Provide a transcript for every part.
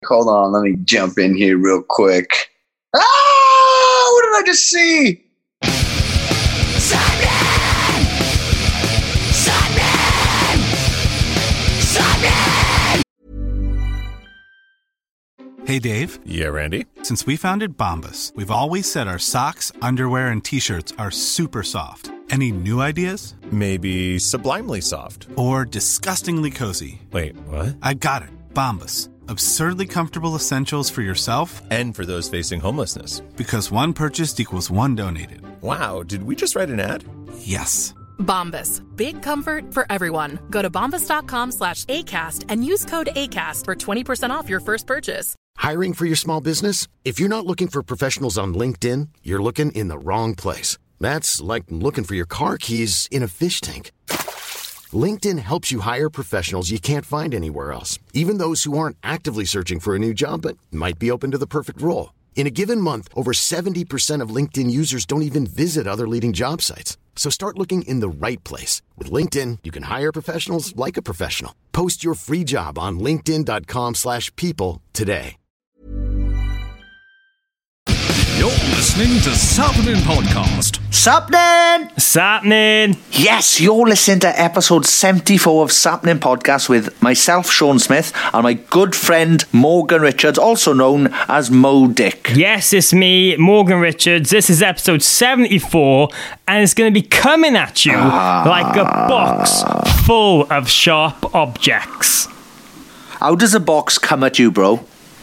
Hold on, let me jump in here real quick. Ah! What did I just see? Hey, Dave. Yeah, Randy. Since we founded Bombas, we've always said our socks, underwear, and T-shirts are super soft. Any new ideas? Maybe sublimely soft. Or disgustingly cozy. Wait, what? I got it. Bombas. Absurdly comfortable essentials for yourself And for those facing homelessness. because one purchased equals one donated. Wow, did we just write an ad? Yes. Bombas. Big comfort for everyone. Go to bombas.com/ACAST and use code ACAST for 20% off your first purchase. Hiring for your small business? If you're not looking for professionals on LinkedIn, you're looking in the wrong place. That's like looking for your car keys in a fish tank. LinkedIn helps you hire professionals you can't find anywhere else, even those who aren't actively searching for a new job but might be open to the perfect role. In a given month, over 70% of LinkedIn users don't even visit other leading job sites. So start looking in the right place. With LinkedIn, you can hire professionals like a professional. Post your free job on linkedin.com/people today. You're listening to Sapnin Podcast. Sapnin! Yes, you're listening to episode 74 of Sapnin Podcast with myself, Sean Smith, and my good friend Morgan Richards, also known as Mo Dick. Yes, it's me, Morgan Richards. This is episode 74, and it's going to be coming at you like a box full of sharp objects. How does a box come at you, bro?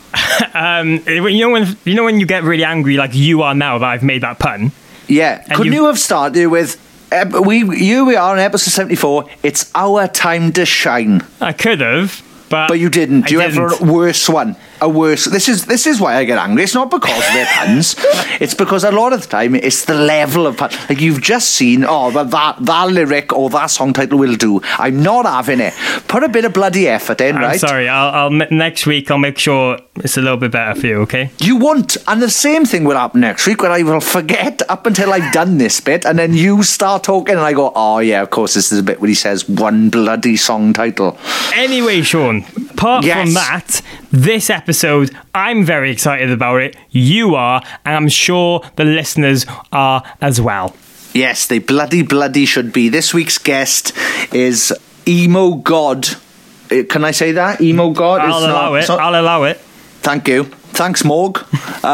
You know when you get really angry, like you are now that I've made that pun. Yeah. Couldn't you have started with here we are on episode 74. It's our time to shine. I could have, but you didn't. Do you have a worse one? A worse. This is why I get angry. It's not because of their puns. It's because a lot of the time it's the level of pun. Like you've just seen, but that lyric or that song title will do. I'm not having it. Put a bit of bloody effort in, right? I'm sorry. I'll next week I'll make sure it's a little bit better for you. Okay? You won't, and the same thing will happen next week where I will forget up until I've done this bit, and then you start talking, and I go, oh yeah, of course this is a bit where he says one bloody song title. Anyway, Sean. Apart from that, this episode, I'm very excited about it. You are, and I'm sure the listeners are as well. Yes, they bloody should be. This week's guest is Emo God. Can I say that? Emo God? I'll allow it. Thank you. Thanks, Morg.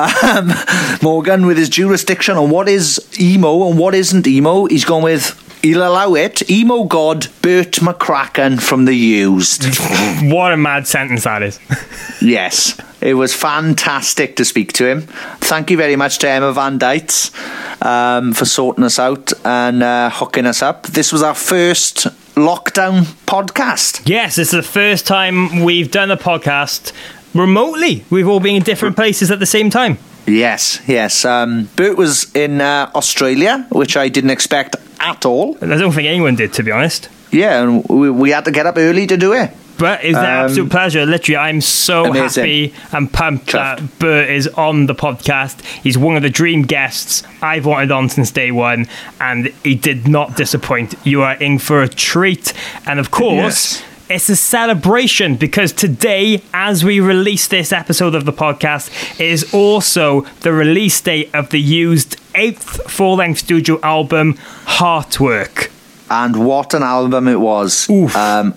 Morgan, with his jurisdiction on what is emo and what isn't emo, he's gone with... He'll allow it. Emo God, Bert McCracken from The Used. What a mad sentence that is. Yes. It was fantastic to speak to him. Thank you very much to Emma Van Dytes for sorting us out and hooking us up. This was our first lockdown podcast. Yes, it's the first time we've done a podcast remotely. We've all been in different places at the same time. Yes. Bert was in Australia, which I didn't expect at all. I don't think anyone did, to be honest. Yeah, and we had to get up early to do it. But it's an absolute pleasure. Literally, I'm so amazing. Happy and pumped that Bert is on the podcast. He's one of the dream guests I've wanted on since day one, and he did not disappoint. You are in for a treat. And of course... Yes. It's a celebration because today, as we release this episode of the podcast, is also the release date of the Used 8th full-length studio album, Heartwork. And what an album it was. Oof. I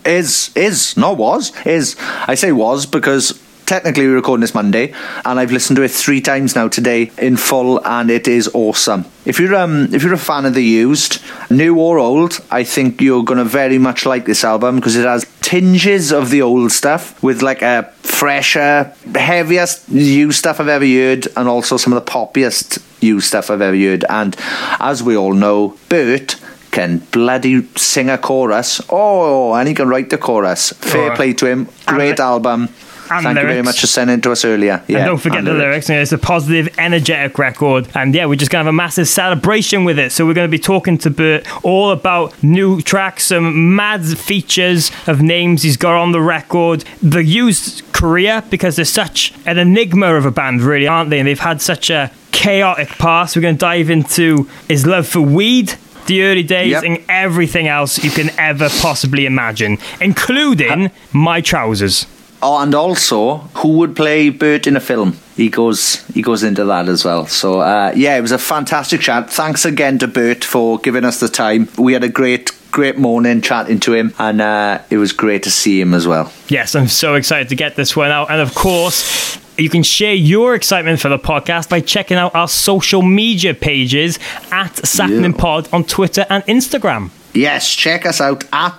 say was because technically we're recording this Monday, and I've listened to it 3 times now today in full, and it is awesome. If you're a fan of The Used, new or old, I think you're going to very much like this album because it has tinges of the old stuff with like a fresher, heaviest Used stuff I've ever heard, and also some of the poppiest Used stuff I've ever heard. And as we all know, Bert can bloody sing a chorus. And he can write the chorus. Fair play to him. Great album. Thank you very much for sending it to us earlier. Yeah, and don't forget the lyrics. It's a positive, energetic record. And yeah, we're just going to have a massive celebration with it. So we're going to be talking to Bert all about new tracks, some mad features of names he's got on the record, the Used career, because they're such an enigma of a band, really, aren't they? And they've had such a chaotic past. We're going to dive into his love for weed, the early days, and everything else you can ever possibly imagine, including My Trousers. Oh, and also, who would play Bert in a film? He goes into that as well. So, it was a fantastic chat. Thanks again to Bert for giving us the time. We had a great morning chatting to him, and it was great to see him as well. Yes, I'm so excited to get this one out. And of course, you can share your excitement for the podcast by checking out our social media pages at SappeningPod on Twitter and Instagram. Yes, check us out at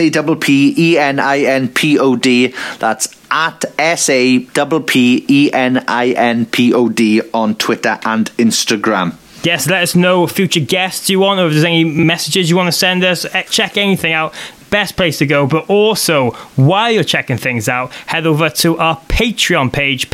SAPPENINPOD. That's at SAPPENINPOD on Twitter and Instagram. Yes, let us know future guests you want, or if there's any messages you want to send us. Check anything out. Best place to go. But also, while you're checking things out, head over to our Patreon page,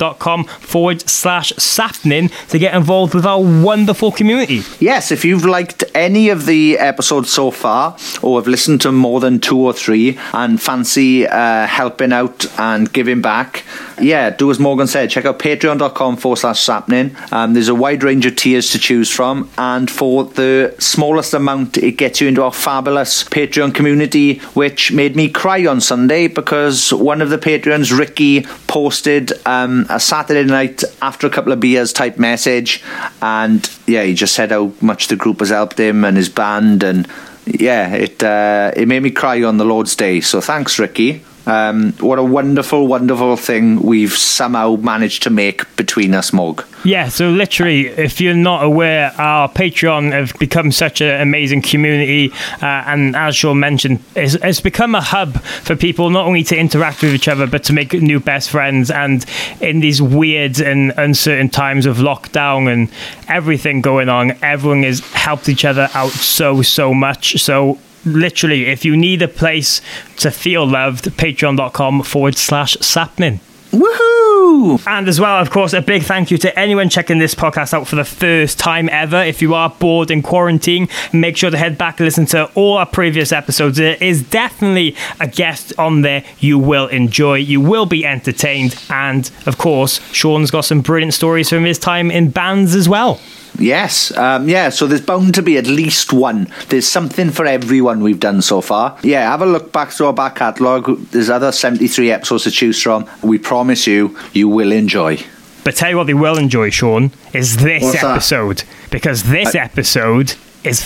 patreon.com/Sappening, to get involved with our wonderful community. Yes, if you've liked any of the episodes so far, or have listened to more than 2 or 3 and fancy helping out and giving back, do as Morgan said, check out patreon.com/Sappening. There's a wide range of tiers to choose from, and for the smallest amount, it gets you into our fabulous Patreon community, which made me cry on Sunday because one of the Patreons, Ricky, posted a Saturday night after a couple of beers type message, and he just said how much the group has helped him and his band, and it made me cry on the Lord's Day. So thanks, Ricky. What a wonderful, wonderful thing we've somehow managed to make between us, Morg. Yeah, so literally, if you're not aware, our Patreon have become such an amazing community, and as Sean mentioned, it's become a hub for people not only to interact with each other, but to make new best friends. And in these weird and uncertain times of lockdown and everything going on, everyone has helped each other out so much. So literally, if you need a place to feel loved, patreon.com/Sappening. Woohoo! And as well, of course, a big thank you to anyone checking this podcast out for the first time ever. If you are bored in quarantine, make sure to head back and listen to all our previous episodes. There is definitely a guest on there you will enjoy. You will be entertained. And, of course, Sean's got some brilliant stories from his time in bands as well. Yes, so there's bound to be at least one. There's something for everyone we've done so far. Have a look back through our back catalogue. There's other 73 episodes to choose from. We promise you will enjoy. But tell you what they will enjoy, Sean, is this episode. Because this episode is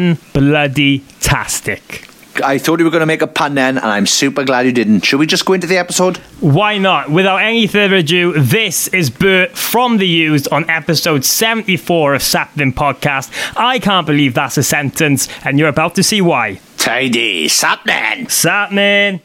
fan-bloody-tastic. I thought you were going to make a pun then, and I'm super glad you didn't. Should we just go into the episode? Why not? Without any further ado, this is Bert from The Used on episode 74 of Sappening Podcast. I can't believe that's a sentence, and you're about to see why. Tidy. Sappening. Sappening.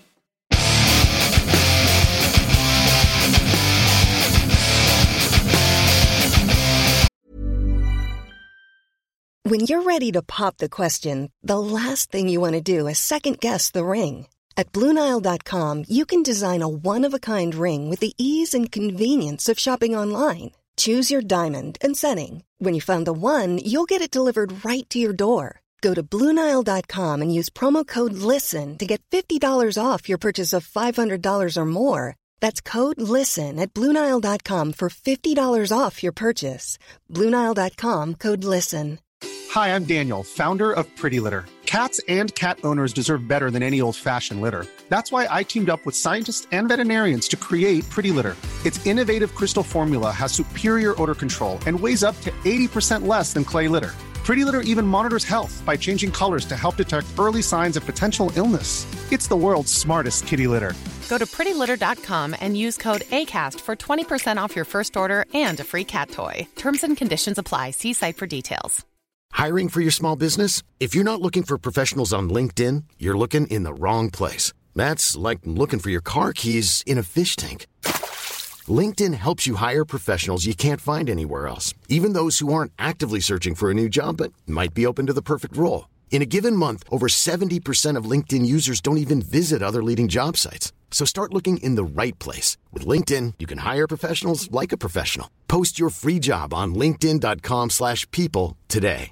When you're ready to pop the question, the last thing you want to do is second-guess the ring. At BlueNile.com, you can design a one-of-a-kind ring with the ease and convenience of shopping online. Choose your diamond and setting. When you find the one, you'll get it delivered right to your door. Go to BlueNile.com and use promo code LISTEN to get $50 off your purchase of $500 or more. That's code LISTEN at BlueNile.com for $50 off your purchase. BlueNile.com, code LISTEN. Hi, I'm Daniel, founder of Pretty Litter. Cats and cat owners deserve better than any old-fashioned litter. That's why I teamed up with scientists and veterinarians to create Pretty Litter. Its innovative crystal formula has superior odor control and weighs up to 80% less than clay litter. Pretty Litter even monitors health by changing colors to help detect early signs of potential illness. It's the world's smartest kitty litter. Go to prettylitter.com and use code ACAST for 20% off your first order and a free cat toy. Terms and conditions apply. See site for details. Hiring for your small business? If you're not looking for professionals on LinkedIn, you're looking in the wrong place. That's like looking for your car keys in a fish tank. LinkedIn helps you hire professionals you can't find anywhere else, even those who aren't actively searching for a new job but might be open to the perfect role. In a given month, over 70% of LinkedIn users don't even visit other leading job sites. So start looking in the right place. With LinkedIn, you can hire professionals like a professional. Post your free job on linkedin.com/people today.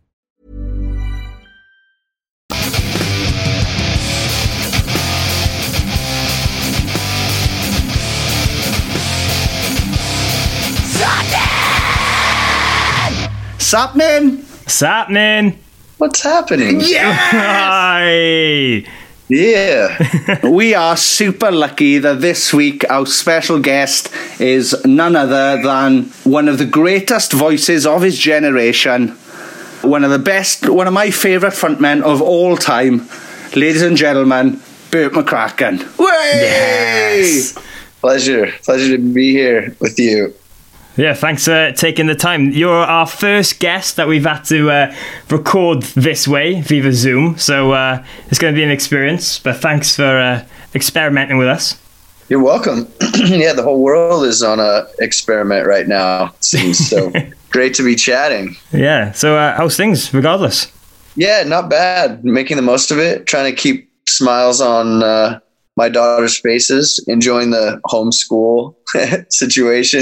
Sappening! What's happening? Yes! Hi. Yeah. We are super lucky that this week our special guest is none other than one of the greatest voices of his generation, one of my favourite frontmen of all time, ladies and gentlemen, Bert McCracken. Yes. Pleasure to be here with you. Yeah, thanks for taking the time. You're our first guest that we've had to record this way via Zoom, so it's going to be an experience, but thanks for experimenting with us. You're welcome. Yeah, the whole world is on a experiment right now, it seems, so great to be chatting. Yeah, so how's things, regardless? Yeah, not bad. Making the most of it, trying to keep smiles on my daughter's faces, enjoying the homeschool situation.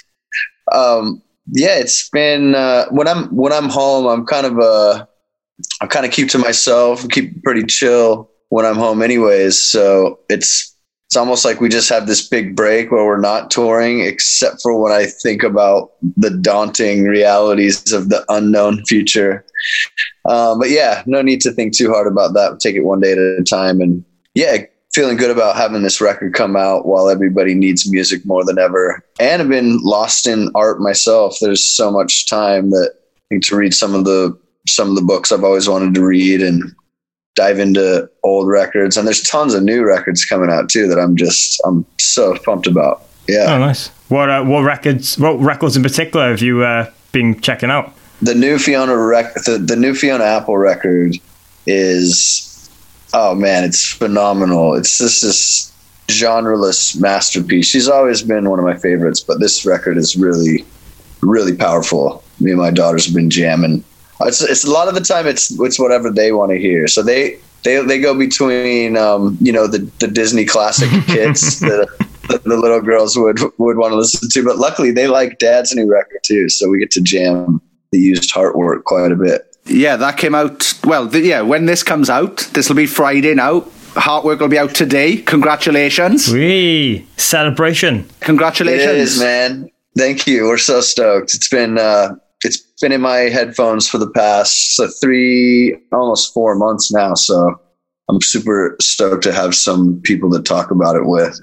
It's been when I'm home, I kind of keep to myself, keep pretty chill when I'm home anyways. So it's almost like we just have this big break where we're not touring, except for when I think about the daunting realities of the unknown future. But yeah, no need to think too hard about that. Take it one day at a time. And yeah, feeling good about having this record come out while everybody needs music more than ever. And I've been lost in art myself. There's so much time that I think to read some of the books I've always wanted to read and dive into old records. And there's tons of new records coming out too that I'm so pumped about. Yeah. Oh, nice. What records in particular have you been checking out? The new Fiona the new Fiona Apple record is, oh man, it's phenomenal. It's just this genreless masterpiece. She's always been one of my favorites, but this record is really, really powerful. Me and my daughters have been jamming. It's a lot of the time it's whatever they want to hear. So they go between the Disney classic hits that the little girls would want to listen to, but luckily they like Dad's new record too. So we get to jam the Used Heartwork quite a bit. Yeah, that came out, when this comes out, this will be Friday now. Heartwork will be out today. Congratulations. Wee! Celebration. Congratulations. It is, man. Thank you. We're so stoked. It's been in my headphones for the past almost 4 months now, so I'm super stoked to have some people to talk about it with.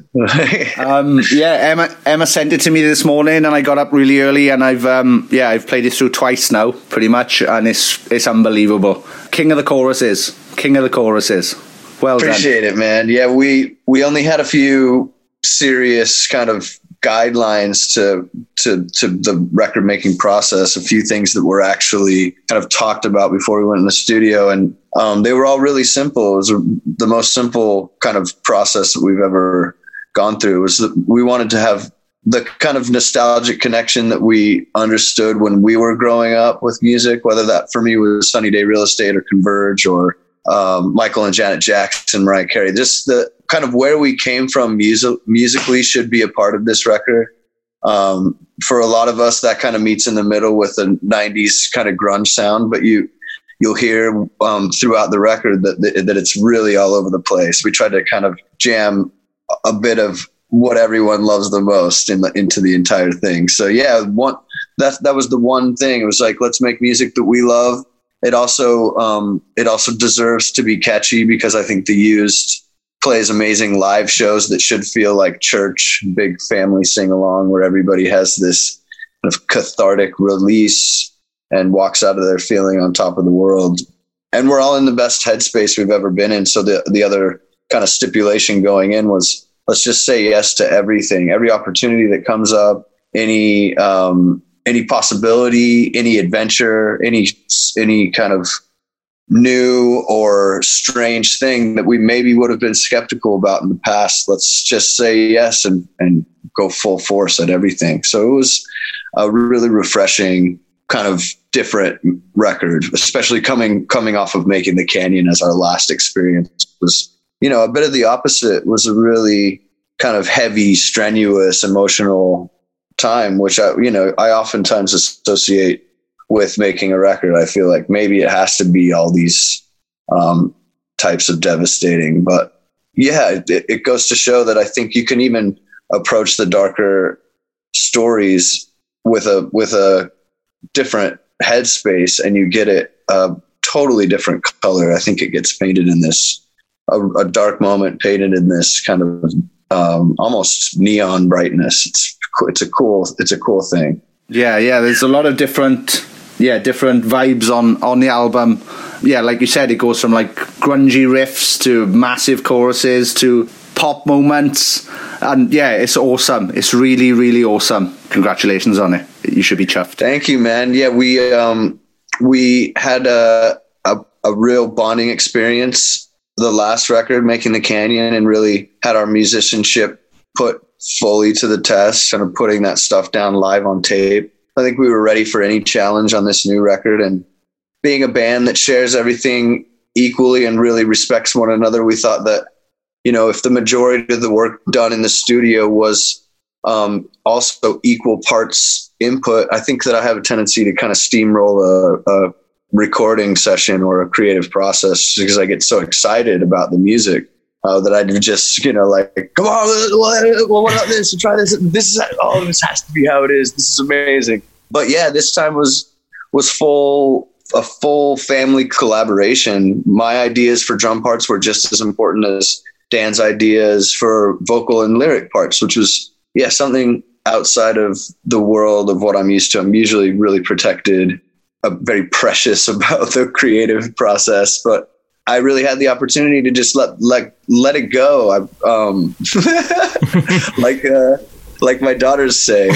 Emma sent it to me this morning, and I got up really early, and I've played it through twice now, pretty much, and it's unbelievable. King of the choruses. Well done. Appreciate it, man. Yeah, we only had a few serious kind of guidelines to the record making process, a few things that were actually kind of talked about before we went in the studio, and they were all really simple. It was the most simple kind of process that we've ever gone through. It was that we wanted to have the kind of nostalgic connection that we understood when we were growing up with music, whether that for me was Sunny Day Real Estate or Converge or Michael and Janet Jackson, Mariah Carey. Just the kind of where we came from musically should be a part of this record. For a lot of us, that kind of meets in the middle with the 90s kind of grunge sound, but you'll hear throughout the record that it's really all over the place. We tried to kind of jam a bit of what everyone loves the most into the entire thing. So yeah, that was the one thing. It was like, let's make music that we love. It also deserves to be catchy, because I think the Used plays amazing live shows that should feel like church, big family sing along where everybody has this kind of cathartic release and walks out of there feeling on top of the world. And we're all in the best headspace we've ever been in. So the other kind of stipulation going in was, let's just say yes to everything, every opportunity that comes up, any possibility, any adventure, any kind of new or strange thing that we maybe would have been skeptical about in the past. Let's just say yes and go full force at everything. So it was a really refreshing, kind of different record, especially coming off of making The Canyon as our last experience. Was, a bit of the opposite. It was a really kind of heavy, strenuous, emotional time, which I oftentimes associate with making a record. I feel like maybe it has to be all these types of devastating, but yeah, it goes to show that I think you can even approach the darker stories with a different headspace, and you get it a totally different color. I think it gets painted in this a dark moment painted in this kind of almost neon brightness. It's a cool thing. Yeah. There's a lot of different vibes on the album. Yeah, like you said, it goes from like grungy riffs to massive choruses to pop moments, and yeah, it's awesome. It's really, really awesome. Congratulations on it. You should be chuffed. Thank you, man. Yeah, we had a real bonding experience the last record, making The Canyon, and really had our musicianship put fully to the test, kind of putting that stuff down live on tape. I think we were ready for any challenge on this new record, and being a band that shares everything equally and really respects one another, we thought that, you know, if the majority of the work done in the studio was also equal parts input, I think that I have a tendency to kind of steamroll a recording session or a creative process, because I get so excited about the music that I do just, you know, like, come on, what about this? Try this. This has to be how it is. This is amazing. But yeah, this time was a full family collaboration. My ideas for drum parts were just as important as Dan's ideas for vocal and lyric parts, which was, something outside of the world of what I'm used to. I'm usually really protected, very precious about the creative process, but I really had the opportunity to just let it go. Like my daughters say,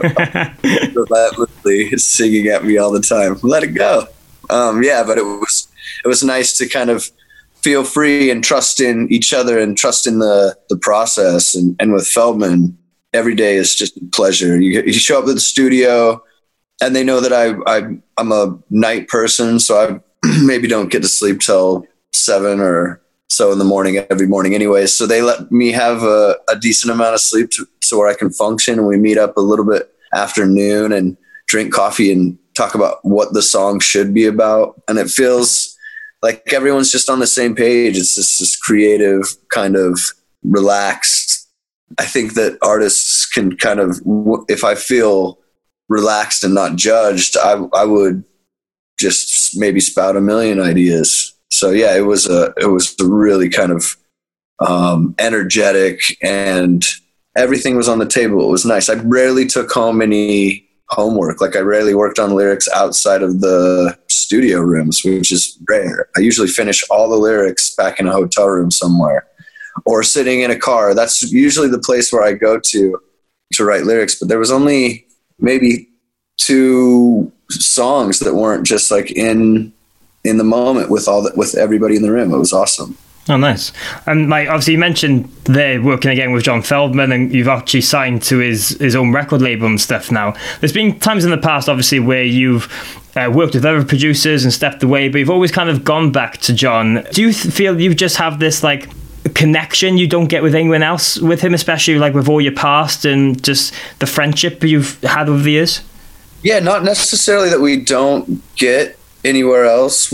relentlessly singing at me all the time. Let it go. But it was nice to kind of feel free and trust in each other and trust in the process. And with Feldman, every day is just a pleasure. You show up at the studio, and they know that I'm a night person, so I maybe don't get to sleep till 7 or so in the morning every morning anyway. So they let me have a decent amount of sleep so where I can function. And we meet up a little bit after noon and drink coffee and talk about what the song should be about. And it feels like everyone's just on the same page. It's just this creative kind of relaxed. I think that artists can kind of, if I feel relaxed and not judged, I would just maybe spout a million ideas. So yeah, it was a really kind of energetic, and everything was on the table. It was nice. I rarely took home any homework. Like I rarely worked on lyrics outside of the studio rooms, which is rare. I usually finish all the lyrics back in a hotel room somewhere or sitting in a car. That's usually the place where I go to write lyrics. But there was only maybe 2 songs that weren't just like in the moment with everybody in the room. It was awesome. Oh, nice. And like, obviously you mentioned they're working again with John Feldman, and you've actually signed to his own record label and stuff now. There's been times in the past, obviously, where you've worked with other producers and stepped away, but you've always kind of gone back to John. Do you feel you just have this like connection you don't get with anyone else with him, especially like with all your past and just the friendship you've had over the years? Yeah, not necessarily that we don't get anywhere else.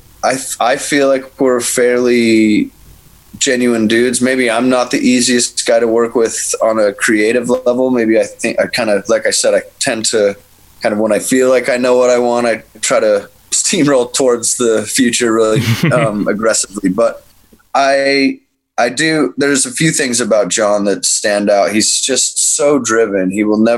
I feel like we're fairly genuine dudes. Maybe I'm not the easiest guy to work with on a creative level. Maybe I think I kind of, like I said, I tend to kind of, when I feel like I know what I want, I try to steamroll towards the future really aggressively. But I do, there's a few things about John that stand out. He's just so driven.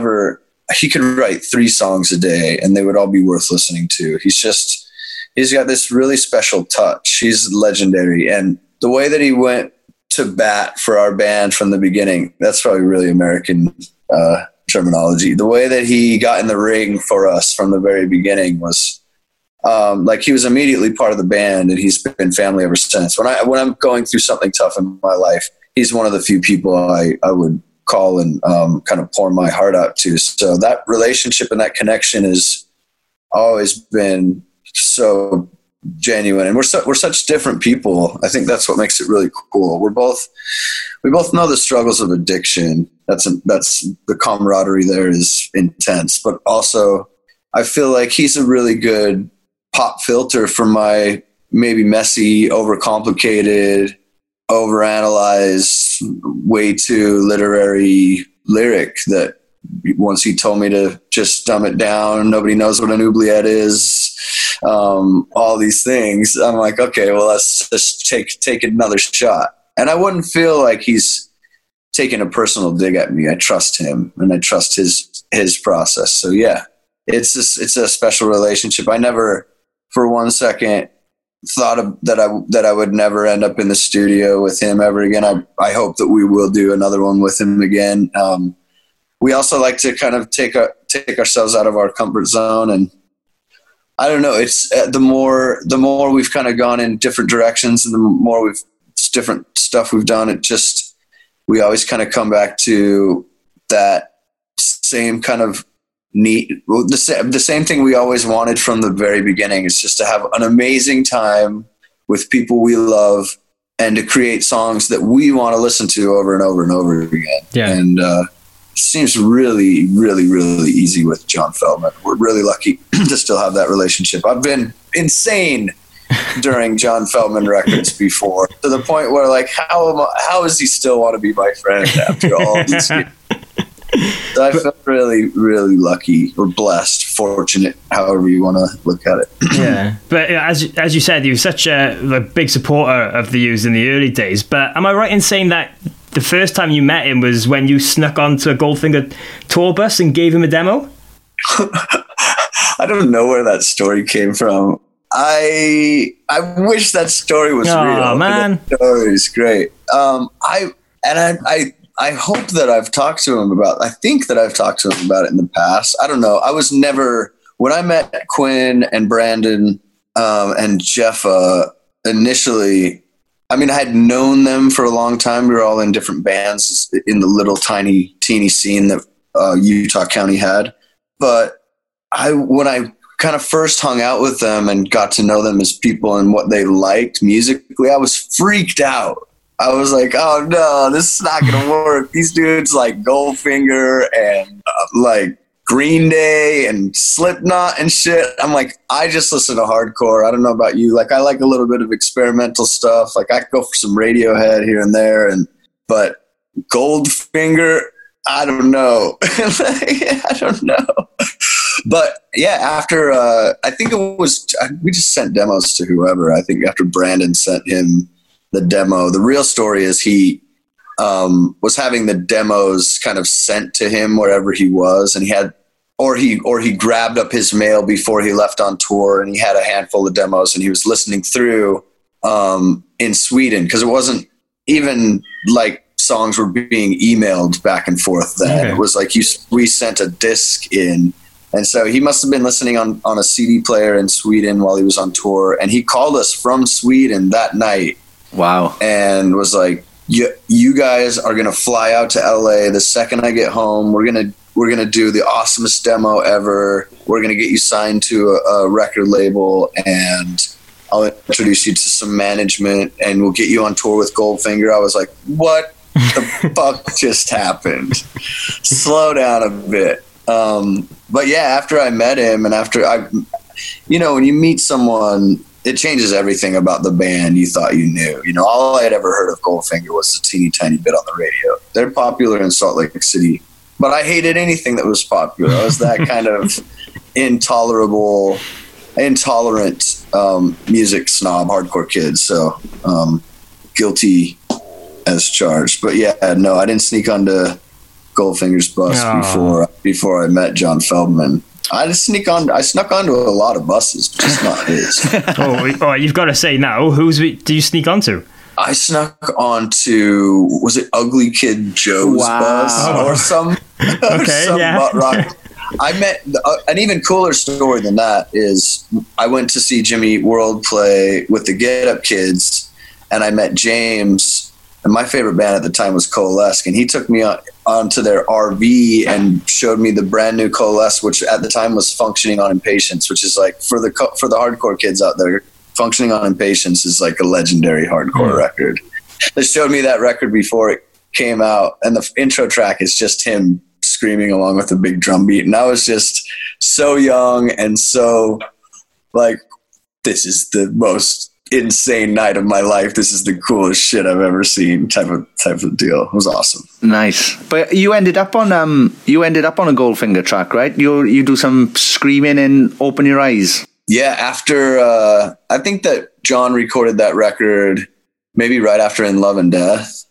He could write 3 songs a day and they would all be worth listening to. He's got this really special touch. He's legendary. And the way that he went to bat for our band from the beginning, that's probably really American terminology. The way that he got in the ring for us from the very beginning was like he was immediately part of the band, and he's been family ever since. When I'm going through something tough in my life, he's one of the few people I would call and kind of pour my heart out to. So that relationship and that connection has always been so genuine, and we're such different people. I think that's what makes it really cool. We both know the struggles of addiction. That's the camaraderie there is intense, but also I feel like he's a really good pop filter for my maybe messy, overcomplicated, overanalyzed, way too literary lyric that once he told me to just dumb it down. Nobody knows what an oubliette is. all these things. I'm like, okay, well, let's just take another shot. And I wouldn't feel like he's taking a personal dig at me. I trust him and I trust his process. So yeah, it's a special relationship. I never for one second thought that I would never end up in the studio with him ever again. I hope that we will do another one with him again. We also like to kind of take ourselves out of our comfort zone, and I don't know. It's the more we've kind of gone in different directions, and the more different stuff we've done. We always kind of come back to that same kind of the same thing we always wanted from the very beginning. Is just to have an amazing time with people we love, and to create songs that we want to listen to over and over and over again. Yeah. And it seems really, really, really easy with John Feldmann. We're really lucky to still have that relationship. I've been insane during John Feldmann records before, to the point where like, how does he still want to be my friend after all these years? So I felt really, really lucky or blessed, fortunate, however you want to look at it. Yeah, but as you said, you were such a big supporter of the Used in the early days. But am I right in saying that the first time you met him was when you snuck onto a Goldfinger tour bus and gave him a demo? I don't know where that story came from. I wish that story was real. Oh man, that story is great. I hope that I've talked to him about. I think that I've talked to him about it in the past. I don't know. I was never, when I met Quinn and Brandon and Jeffa initially. I mean, I had known them for a long time. We were all in different bands in the little teeny scene that Utah County had. But when I kind of first hung out with them and got to know them as people and what they liked musically, I was freaked out. I was like, oh no, this is not going to work. These dudes like Goldfinger and like Green Day and Slipknot and shit. I'm like, I just listen to hardcore. I don't know about you. Like, I like a little bit of experimental stuff. Like, I could go for some Radiohead here and there. But Goldfinger, I don't know. I don't know. But yeah, after, I think it was, we just sent demos to whoever. I think after Brandon sent him the demo, the real story is he was having the demos kind of sent to him wherever he was, and he grabbed up his mail before he left on tour, and he had a handful of demos, and he was listening through in Sweden, because it wasn't even like songs were being emailed back and forth then. Okay. It was like we sent a disc in, and so he must have been listening on a CD player in Sweden while he was on tour, and he called us from Sweden that night. Wow. And was like, you guys are going to fly out to LA the second I get home. We're going to do the awesomest demo ever. We're going to get you signed to a record label, and I'll introduce you to some management, and we'll get you on tour with Goldfinger. I was like, what the fuck just happened? Slow down a bit. But yeah, after I met him, and after when you meet someone, it changes everything about the band you thought you knew. All I had ever heard of Goldfinger was a teeny tiny bit on the radio. They're popular in Salt Lake City, but I hated anything that was popular. I was that kind of intolerant music snob, hardcore kid. So guilty as charged. But yeah, no, I didn't sneak onto Goldfinger's bus before I met John Feldmann. I snuck onto a lot of buses, just not his. You've got to say now, whose did you sneak onto? I snuck onto, was it Ugly Kid Joe's bus or some butt rock? I met, an even cooler story than that is I went to see Jimmy World play with the Get Up Kids, and I met James, and my favorite band at the time was Coalesce, and he took me onto their RV and showed me the brand new Coalesce, which at the time was Functioning on Impatience, which is like, for the hardcore kids out there, Functioning on Impatience is like a legendary hardcore record. They showed me that record before it came out, and the intro track is just him screaming along with a big drum beat, and I was just so young and so like, this is the most insane night of my life. This is the coolest shit I've ever seen. Type of deal. It was awesome. Nice. But you ended up on a Goldfinger track, right? You do some screaming in Open Your Eyes. Yeah, after I think that John recorded that record maybe right after In Love and Death.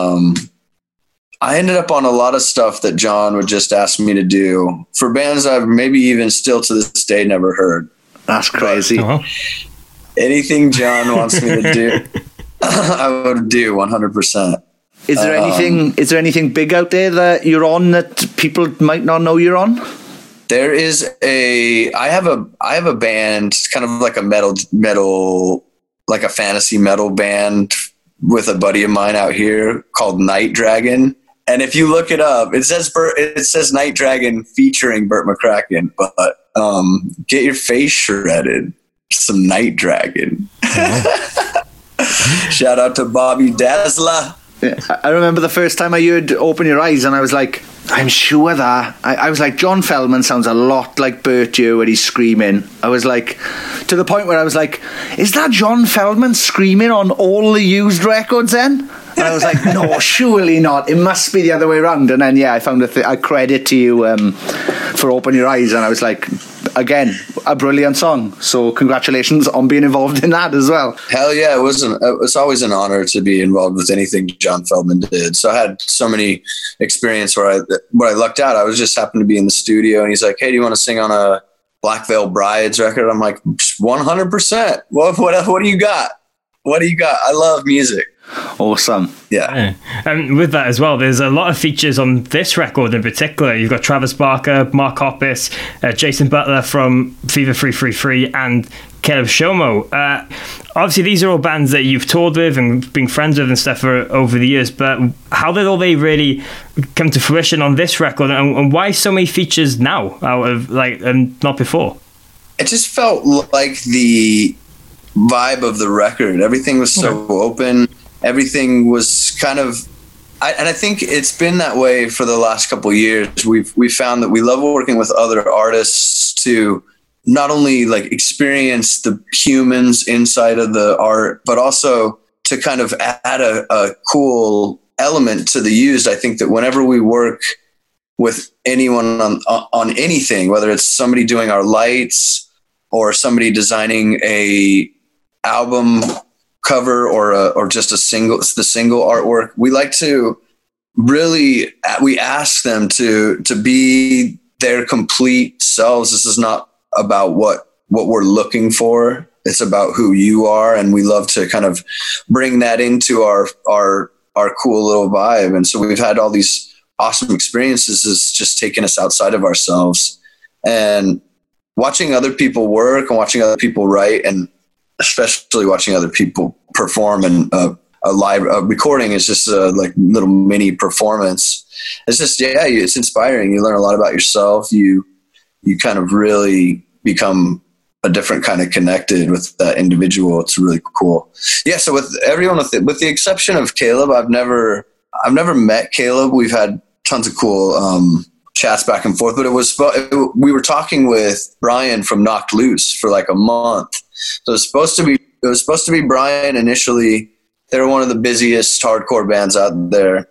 I ended up on a lot of stuff that John would just ask me to do for bands I've maybe even still to this day never heard. That's crazy. Anything John wants me to do, I would do 100%. Is there anything big out there that you're on that people might not know you're on? There is I have a band, kind of like a metal, like a fantasy metal band with a buddy of mine out here called Night Dragon. And if you look it up, it says Night Dragon featuring Bert McCracken, but get your face shredded. Some Night Dragon. Shout out to Bobby Dazzler. Yeah, I remember the first time I heard Open Your Eyes, and I was like, I'm sure that I was like, John Feldman sounds a lot like Bert here when he's screaming. I was like, to the point where I was like, is that John Feldman screaming on all the Used records then? And I was like, no, surely not. It must be the other way around. And then, I found a credit to you for Open Your Eyes. And I was like, again, a brilliant song. So congratulations on being involved in that as well. Hell yeah. It was always an honor to be involved with anything John Feldman did. So I had so many experience where I lucked out. I was just happened to be in the studio and he's like, hey, do you want to sing on a Black Veil Brides record? I'm like, 100%. What do you got? What do you got? I love music. Awesome. Yeah. And with that as well, there's a lot of features on this record in particular. You've got Travis Barker, Mark Hoppus, Jason Butler from Fever 333, and Caleb Shomo. Obviously, these are all bands that you've toured with and been friends with and stuff over the years, but how did all they really come to fruition on this record, and why so many features now out of and not before? It just felt like the vibe of the record. Everything was so open. Everything was kind of, and I think it's been that way for the last couple of years. We've found that we love working with other artists to not only like experience the humans inside of the art, but also to kind of add a cool element to the Used. I think that whenever we work with anyone on anything, whether it's somebody doing our lights or somebody designing a album cover or just the single artwork, we like to really, we ask them to be their complete selves. This is not about what we're looking for. It's about who you are. And we love to kind of bring that into our cool little vibe. And so we've had all these awesome experiences. It's just taking us outside of ourselves and watching other people work and watching other people write, and especially watching other people perform. And a live recording is just a like little mini performance. It's just, it's inspiring. You learn a lot about yourself. You kind of really become a different kind of connected with that individual. It's really cool. Yeah. So with everyone, with the exception of Caleb, I've never met Caleb. We've had tons of cool chats back and forth, but we were talking with Brian from Knocked Loose for like a month. So it was supposed to be Brian initially. They were one of the busiest hardcore bands out there.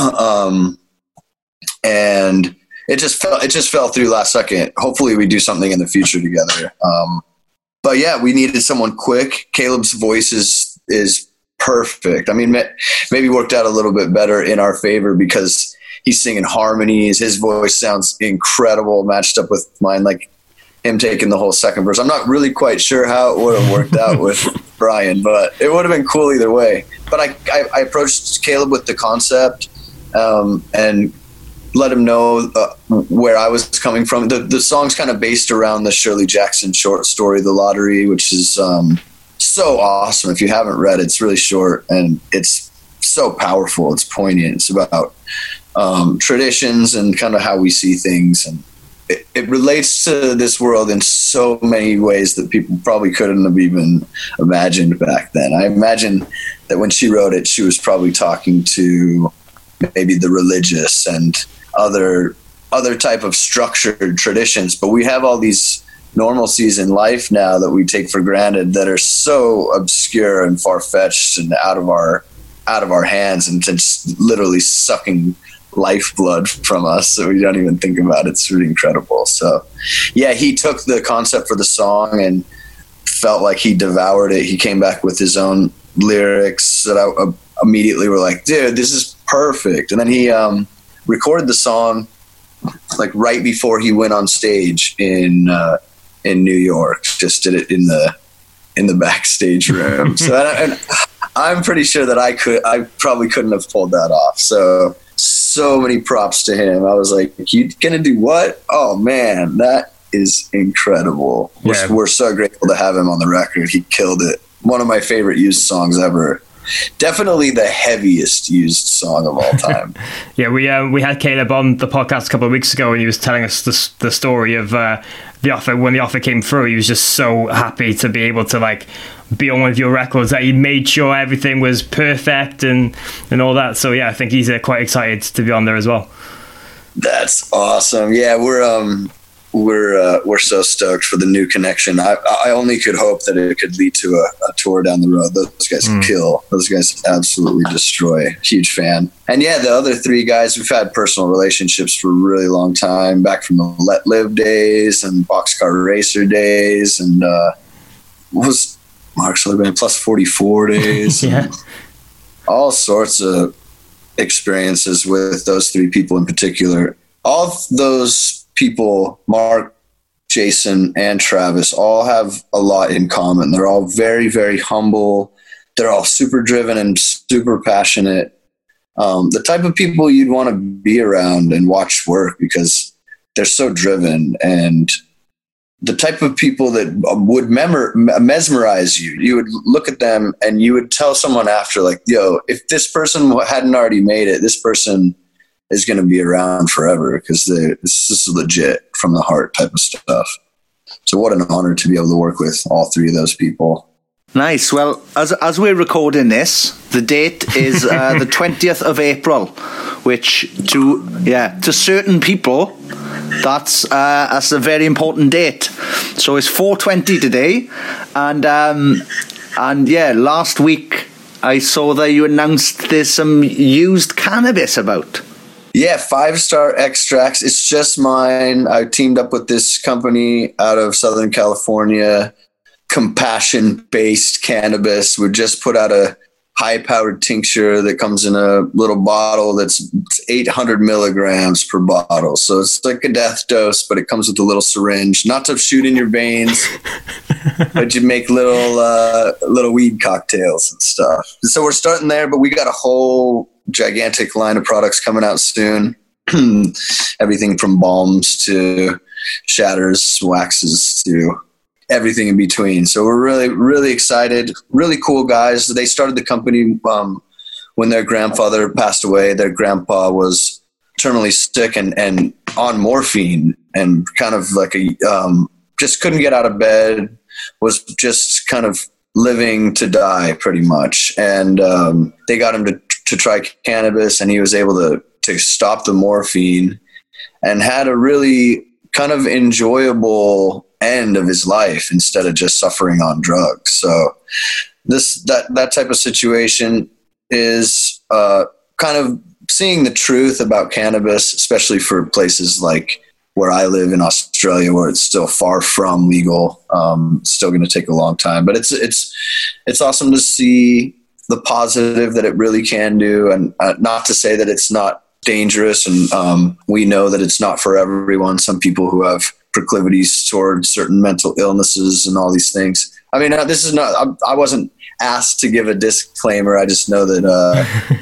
And it just fell through last second. Hopefully we do something in the future together. But yeah, we needed someone quick. Caleb's voice is perfect. I mean, maybe worked out a little bit better in our favor because he's singing harmonies. His voice sounds incredible, matched up with mine, like him taking the whole second verse. I'm not really quite sure how it would have worked out with Brian, but it would have been cool either way. But I approached Caleb with the concept and let him know where I was coming from. The song's kind of based around the Shirley Jackson short story, The Lottery, which is so awesome. If you haven't read it, it's really short and it's so powerful. It's poignant. It's about traditions and kind of how we see things. And it relates to this world in so many ways that people probably couldn't have even imagined back then. I imagine that when she wrote it, she was probably talking to maybe the religious and other type of structured traditions, but we have all these normalcies in life now that we take for granted that are so obscure and far-fetched and out of our hands, and just literally sucking lifeblood from us, so we don't even think about it. It's really incredible. So yeah, he took the concept for the song and felt like he devoured it. He came back with his own lyrics that I immediately were like, dude, this is perfect. And then he recorded the song like right before he went on stage in New York. Just did it in the backstage room. So and I'm pretty sure that I probably couldn't have pulled that off. So many props to him. I was like, you gonna do what? Oh man, that is incredible. Yeah. We're so grateful to have him on the record. He killed it. One of my favorite used songs ever. Definitely the heaviest used song of all time. Yeah, we had Caleb on the podcast a couple of weeks ago, and he was telling us the story of the offer. When the offer came through, he was just so happy to be able to like be on one of your records, that he made sure everything was perfect and all that. So yeah, I think he's quite excited to be on there as well. That's awesome. Yeah, we're so stoked for the new connection. I only could hope that it could lead to a tour down the road. Those guys kill. Those guys absolutely destroy. Huge fan. And yeah, the other three guys, we've had personal relationships for a really long time, back from the Let Live days and Boxcar Racer days, and what was Mark's other band, Plus 44 days. Yeah. All sorts of experiences with those three people in particular. All of those people, Mark, Jason, and Travis, all have a lot in common. They're all very, very humble. They're all super driven and super passionate. The type of people you'd want to be around and watch work, because they're so driven, and the type of people that would mesmerize you. You would look at them and you would tell someone after, like, yo, if this person hadn't already made it, this person is going to be around forever, because this is legit from the heart type of stuff. So what an honor to be able to work with all three of those people. Nice. Well, as we're recording this, the date is the 20th of April, which to certain people, that's a very important date. So it's 4:20 today, and yeah, last week I saw that you announced there's some used cannabis about. Yeah, 5-Star Extracts. It's just mine. I teamed up with this company out of Southern California, compassion-based cannabis. We just put out a high-powered tincture that comes in a little bottle that's 800 milligrams per bottle. So it's like a death dose, but it comes with a little syringe, not to shoot in your veins, but you make little weed cocktails and stuff. So we're starting there, but we got a whole gigantic line of products coming out soon. Everything from balms to shatters, waxes to everything in between. So we're really, really excited. Really cool guys. They started the company when their grandfather passed away. Their grandpa was terminally sick and on morphine, and kind of like just couldn't get out of bed, was just kind of living to die pretty much. And they got him to try cannabis, and he was able to stop the morphine and had a really kind of enjoyable end of his life instead of just suffering on drugs. So that type of situation is kind of seeing the truth about cannabis, especially for places like where I live in Australia, where it's still far from legal. Still going to take a long time, but it's awesome to see the positive that it really can do, and not to say that it's not dangerous. And we know that it's not for everyone. Some people who have proclivities towards certain mental illnesses and all these things. I mean, this is not, I wasn't asked to give a disclaimer. I just know that,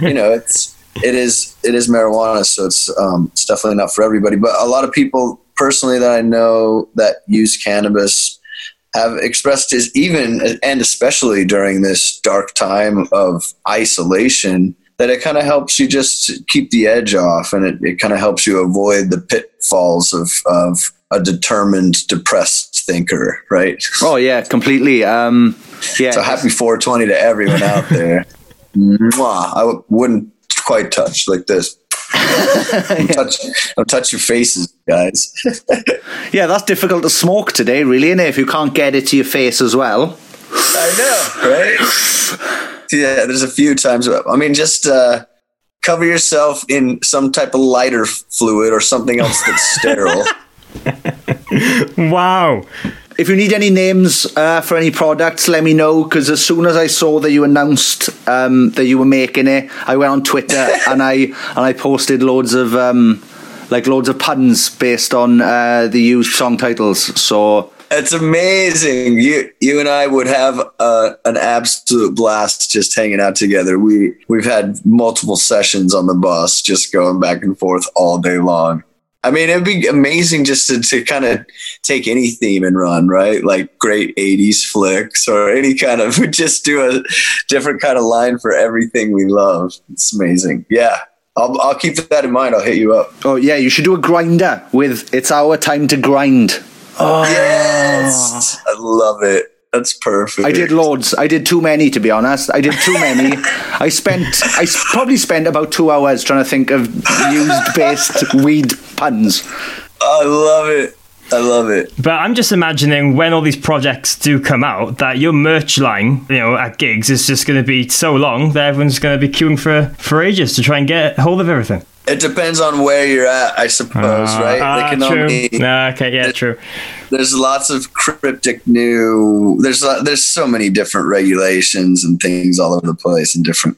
it is marijuana. So it's definitely not for everybody, but a lot of people personally that I know that use cannabis have expressed is even, and especially during this dark time of isolation, that it kind of helps you just keep the edge off, and it kind of helps you avoid the pitfalls of a determined, depressed thinker, right? Oh yeah, completely. Yeah. So happy 420 to everyone out there. Mwah. I wouldn't quite touch like this. Don't touch your faces, guys. Yeah, that's difficult to smoke today, really, isn't it? If you can't get it to your face as well. I know, right? Yeah, there's a few times. I mean, just cover yourself in some type of lighter fluid or something else that's sterile. Wow. If you need any names for any products, let me know, because as soon as I saw that you announced that you were making it, I went on Twitter and I posted loads of puns based on the used song titles. So it's amazing. You and I would have an absolute blast just hanging out together. We've had multiple sessions on the bus, just going back and forth all day long. I mean, it'd be amazing just to kind of take any theme and run, right? Like great 80s flicks or any kind of, just do a different kind of line for everything we love. It's amazing. Yeah. I'll keep that in mind. I'll hit you up. Oh, yeah. You should do a grinder with It's Our Time to Grind. Oh, yes. I love it. That's perfect. I did loads. I did too many, to be honest. I did too many. I probably spent about 2 hours trying to think of used-based weed puns. I love it. I love it. But I'm just imagining when all these projects do come out, that your merch line, at gigs is just going to be so long that everyone's going to be queuing for ages to try and get hold of everything. It depends on where you're at, I suppose, right? They can true. only, okay, yeah, true. There's lots of cryptic new. There's so many different regulations and things all over the place, and different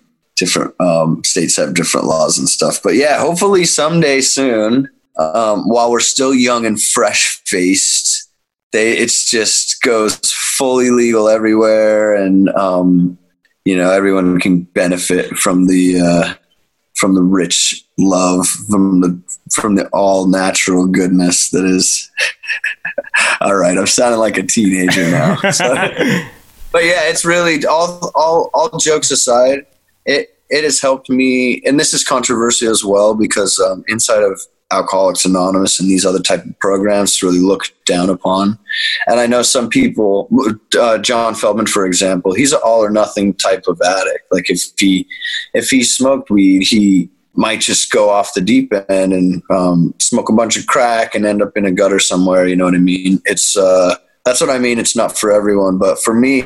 states have different laws and stuff. But yeah, hopefully someday soon, while we're still young and fresh faced, it just goes fully legal everywhere, and everyone can benefit from the rich love, from the all natural goodness that is. All right, I'm sounding like a teenager now. So, but yeah, it's really all jokes aside, it has helped me, and this is controversial as well, because inside of Alcoholics Anonymous and these other type of programs really looked down upon. And I know some people, John Feldman, for example, he's an all or nothing type of addict. Like if he smoked weed, he might just go off the deep end and smoke a bunch of crack and end up in a gutter somewhere. You know what I mean? It's that's what I mean. It's not for everyone, but for me,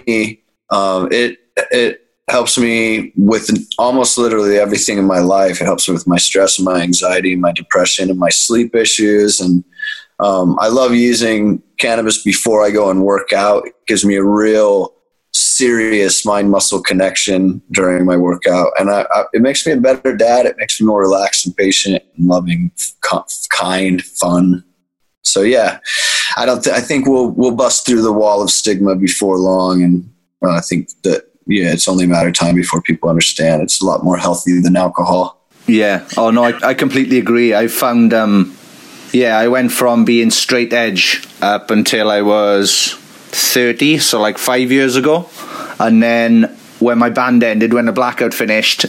it helps me with almost literally everything in my life. It helps me with my stress and my anxiety, my depression and my sleep issues. And I love using cannabis before I go and work out. It gives me a real serious mind-muscle connection during my workout. And it makes me a better dad. It makes me more relaxed and patient and loving, kind, fun. So yeah, I think we'll bust through the wall of stigma before long. And I think that, yeah, it's only a matter of time before people understand it's a lot more healthy than alcohol. Yeah. Oh, no, I completely agree. I found, I went from being straight edge up until I was 30, so like 5 years ago. And then when my band ended, when the blackout finished,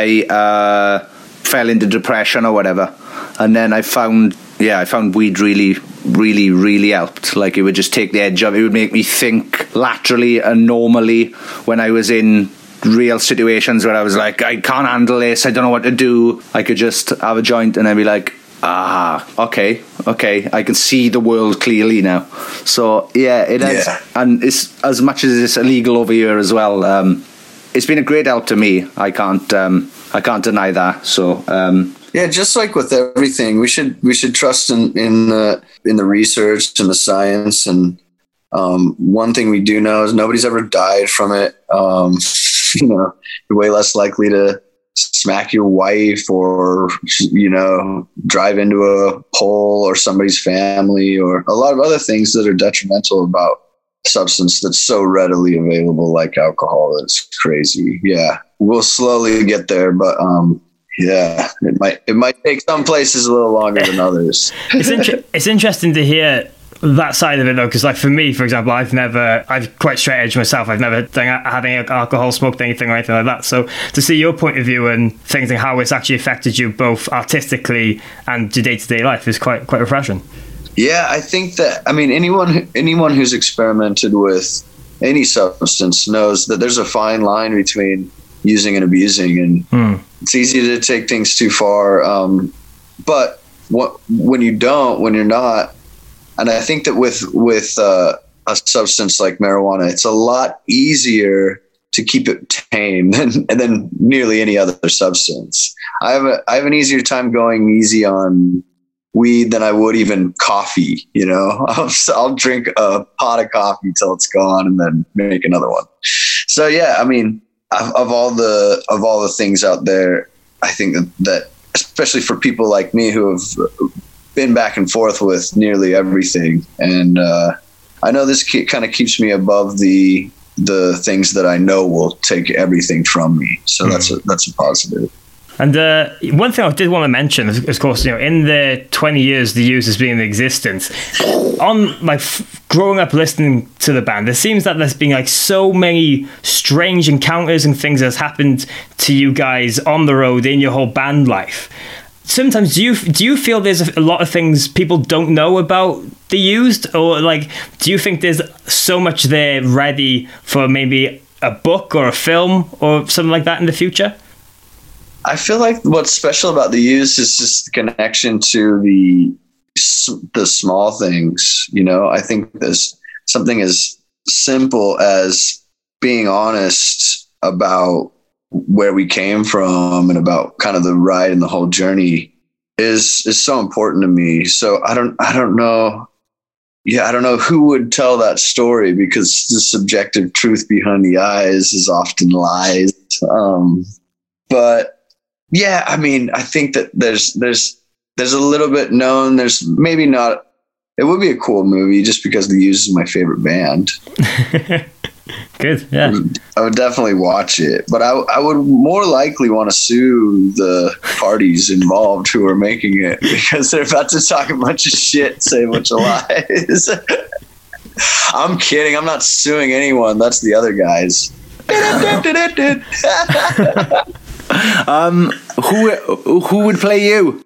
I fell into depression or whatever. And then I found weed really, really, really helped. Like, it would just take the edge off. It would make me think laterally and normally when I was in real situations where I was like, I can't handle this, I don't know what to do. I could just have a joint and I'd be like, okay, I can see the world clearly now. So yeah, it has, and it's, as much as it's illegal over here as well, it's been a great help to me. I can't deny that. So yeah, just like with everything, we should trust in the research and the science. And one thing we do know is nobody's ever died from it. You're way less likely to smack your wife or, drive into a pole or somebody's family, or a lot of other things that are detrimental about substance that's so readily available like alcohol. It's crazy. Yeah, we'll slowly get there, but yeah, it might take some places a little longer than others. It's interesting to hear that side of it, though, because like for me, for example, I'm quite straight edge myself. I've never had any alcohol, smoked anything or anything like that. So to see your point of view and thinking how it's actually affected you both artistically and your day-to-day life is quite refreshing. Yeah, I think that, anyone who's experimented with any substance knows that there's a fine line between using and abusing, and it's easy to take things too far. But when you're not. And I think that with a substance like marijuana, it's a lot easier keep it tame than nearly any other substance. I have an easier time going easy on weed than I would even coffee. You know, I'll drink a pot of coffee till it's gone and then make another one. So yeah, I mean, of all the things out there, I think that especially for people like me who have been back and forth with nearly everything, and I know this kind of keeps me above the things that I know will take everything from me. So that's a positive. And one thing I did want to mention is, of course, you know, in the 20 years the Used has been in existence, on like growing up listening to the band, it seems that there's been like so many strange encounters and things that's happened to you guys on the road in your whole band life. Sometimes do you feel there's a lot of things people don't know about the Used, or like do you think there's so much there ready for maybe a book or a film or something like that in the future? I feel like what's special about the Used is just the connection to the small things. You know, I think there's something as simple as being honest about where we came from and about kind of the ride and the whole journey is so important to me. So I don't know. Yeah, I don't know who would tell that story, because the subjective truth behind the eyes is often lies. But yeah, I mean, I think that there's a little bit known. There's maybe not. It would be a cool movie just because the Used is my favorite band. Good, yeah. I would definitely watch it, but I would more likely want to sue the parties involved who are making it, because they're about to talk a bunch of shit, say a bunch of lies. I'm kidding. I'm not suing anyone. That's the other guys. Who would play you?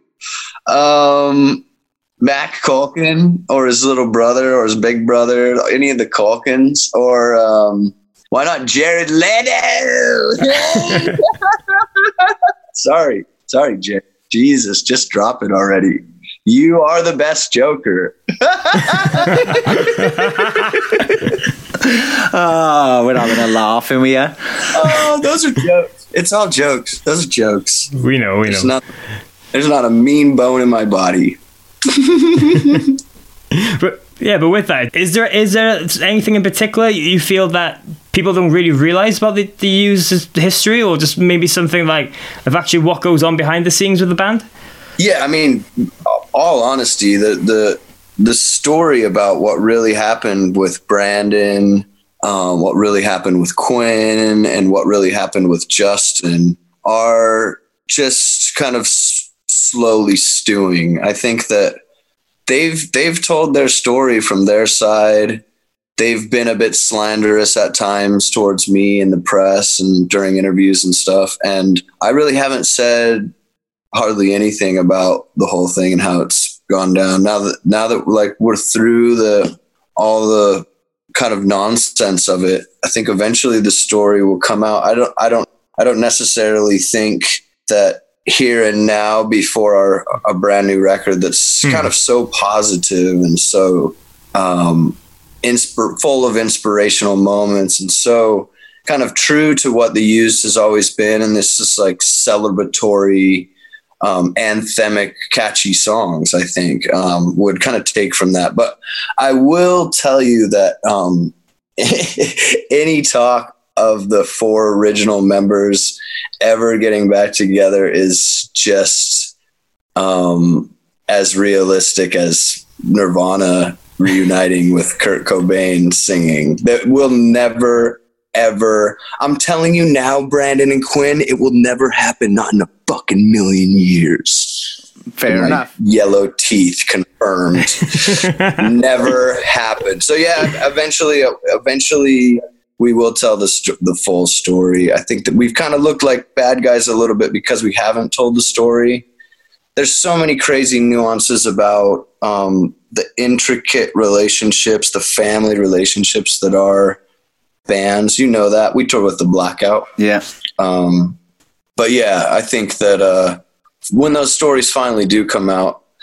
Mac Culkin, or his little brother, or his big brother, any of the Culkins, or why not Jared Leto? Sorry, Jared. Jesus, just drop it already. You are the best Joker. Oh, we're having a laugh, and we are. Oh, those are jokes. It's all jokes. Those are jokes. We know. There's not a mean bone in my body. But with that, is there anything in particular you feel that people don't really realize about the Used history, or just maybe something like of actually what goes on behind the scenes with the band? Yeah, I mean, all honesty, the story about what really happened with Brandon, what really happened with Quinn, and what really happened with Justin are just kind of slowly stewing. I think that they've told their story from their side. They've been a bit slanderous at times towards me in the press and during interviews and stuff. And I really haven't said hardly anything about the whole thing and how it's gone down. Now that like we're through all the kind of nonsense of it, I think eventually the story will come out. I don't necessarily think that here and now, before a brand new record that's kind of so positive and so full of inspirational moments and so kind of true to what the Used has always been, and this is like celebratory, anthemic, catchy songs, I think would kind of take from that. But I will tell you that any talk of the 4 original members ever getting back together is just as realistic as Nirvana reuniting with Kurt Cobain singing. That will never, ever, I'm telling you now, Brandon and Quinn, it will never happen, not in a fucking million years. Fair enough. Yellow teeth confirmed. Never happened. So yeah, eventually we will tell the full story. I think that we've kind of looked like bad guys a little bit because we haven't told the story. There's so many crazy nuances about the intricate relationships, the family relationships that are bands. You know that. We toured with the Blackout. Yeah. But yeah, I think that when those stories finally do come out,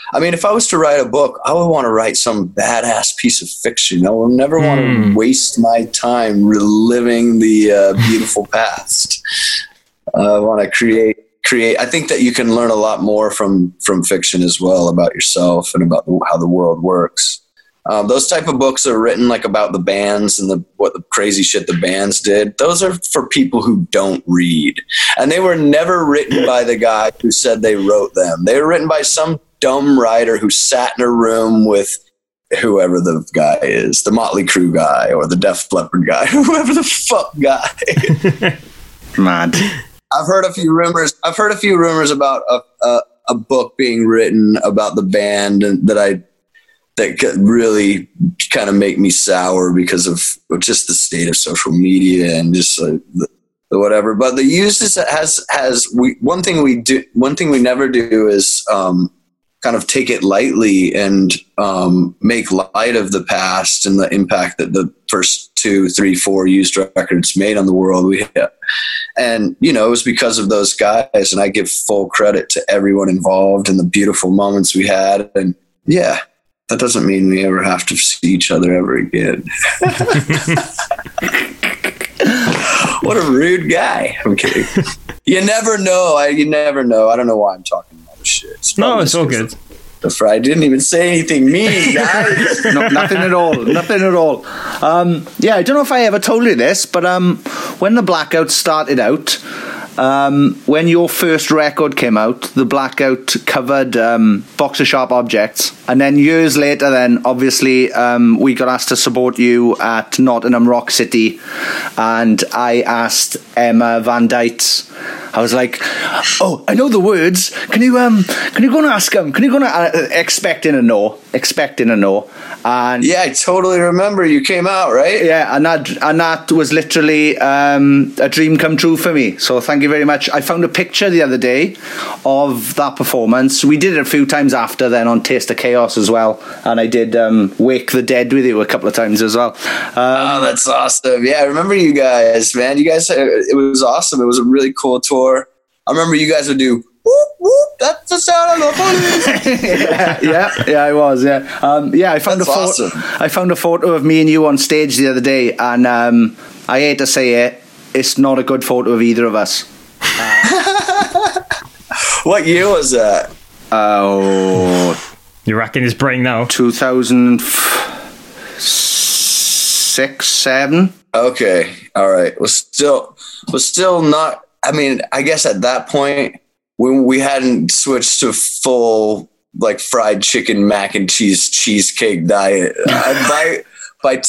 I mean, if I was to write a book, I would want to write some badass piece of fiction. I will never want to waste my time reliving the beautiful past. I want to create. I think that you can learn a lot more from fiction as well about yourself and about how the world works. Those type of books are written like about the bands and what the crazy shit the bands did. Those are for people who don't read. And they were never written by the guy who said they wrote them. They were written by some dumb writer who sat in a room with whoever the guy is, the Motley Crue guy or the Def Leppard guy, whoever the fuck guy. Mad. I've heard a few rumors about a book being written about the band and that could really kind of make me sour because of just the state of social media and just the whatever. But the use one thing we never do is kind of take it lightly and make light of the past and the impact that the first 2, 3, 4 used records made on the world. And, you know, it was because of those guys, and I give full credit to everyone involved and the beautiful moments we had. And yeah, that doesn't mean we ever have to see each other ever again. What a rude guy. I'm kidding. You never know. You never know. I don't know why I'm talking about this shit. It's all good. I didn't even say anything mean, guys. No, nothing at all. Nothing at all. Yeah, I don't know if I ever told you this, but when the Blackout started out, when your first record came out, the Blackout covered Boxer Sharp Objects, and then years later, then obviously we got asked to support you at Nottingham Rock City, and I asked Emma Van Dytes. I was like, "Oh, I know the words. Can you go and ask him? Can you go and expecting a no?" And yeah, I totally remember you came out, right? Yeah, and that was literally a dream come true for me. So thank you very much. I found a picture the other day of that performance. We did it a few times after then on Taste of Chaos as well, and I did Wake the Dead with you a couple of times as well. Oh, that's awesome. Yeah, I remember you guys, man. You guys, it was awesome. It was a really cool tour. I remember you guys would do whoop whoop. That's the sound of the police. yeah, I was. Yeah, I found awesome. I found a photo of me and you on stage the other day, and I hate to say it, it's not a good photo of either of us. What year was that? You're racking his brain now. 2006, 7. Okay, all right. Was still not. I mean, I guess at that point when we hadn't switched to full like fried chicken mac and cheesecake diet. By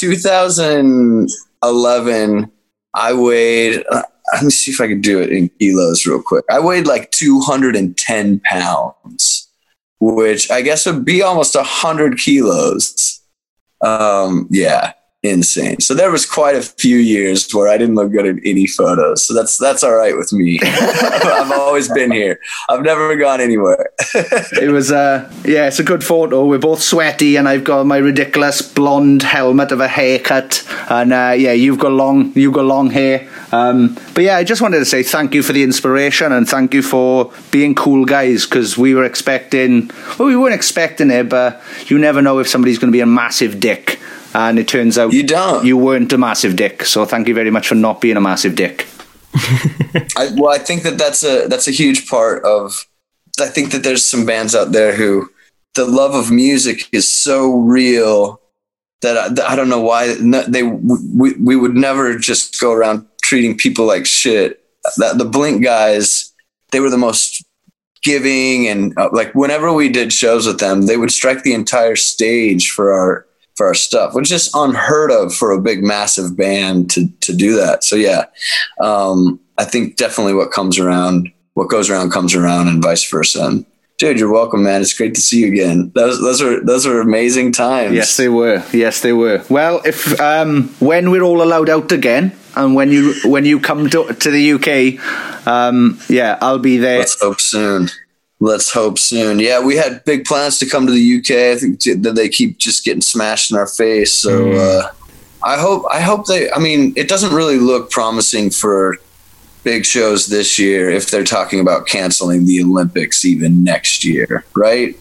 2011, I weighed. Let me see if I can do it in kilos real quick. I weighed like 210 pounds, which I guess would be almost 100 kilos. Yeah, insane. So there was quite a few years where I didn't look good in any photos. So that's all right with me. I've always been here. I've never gone anywhere. It was, it's a good photo. We're both sweaty, and I've got my ridiculous blonde helmet of a haircut, and you've got long hair. But yeah, I just wanted to say thank you for the inspiration and thank you for being cool guys, because we weren't expecting it, but you never know if somebody's going to be a massive dick, and it turns out you weren't a massive dick. So thank you very much for not being a massive dick. I think that's a huge part of. I think that there's some bands out there who the love of music is so real that I don't know why we would never just go around treating people like shit. The Blink guys, they were the most giving, and like whenever we did shows with them, they would strike the entire stage for our stuff, which is unheard of for a big, massive band to do that. So yeah, I think definitely what goes around comes around, and vice versa. And dude, you're welcome, man. It's great to see you again. Those were amazing times. Yes, they were. Well, if when we're all allowed out again, and when you come to the UK, I'll be there. Let's hope soon. Yeah, we had big plans to come to the UK. I think that they keep just getting smashed in our face. So I hope they. I mean, it doesn't really look promising for big shows this year if they're talking about canceling the Olympics even next year, right?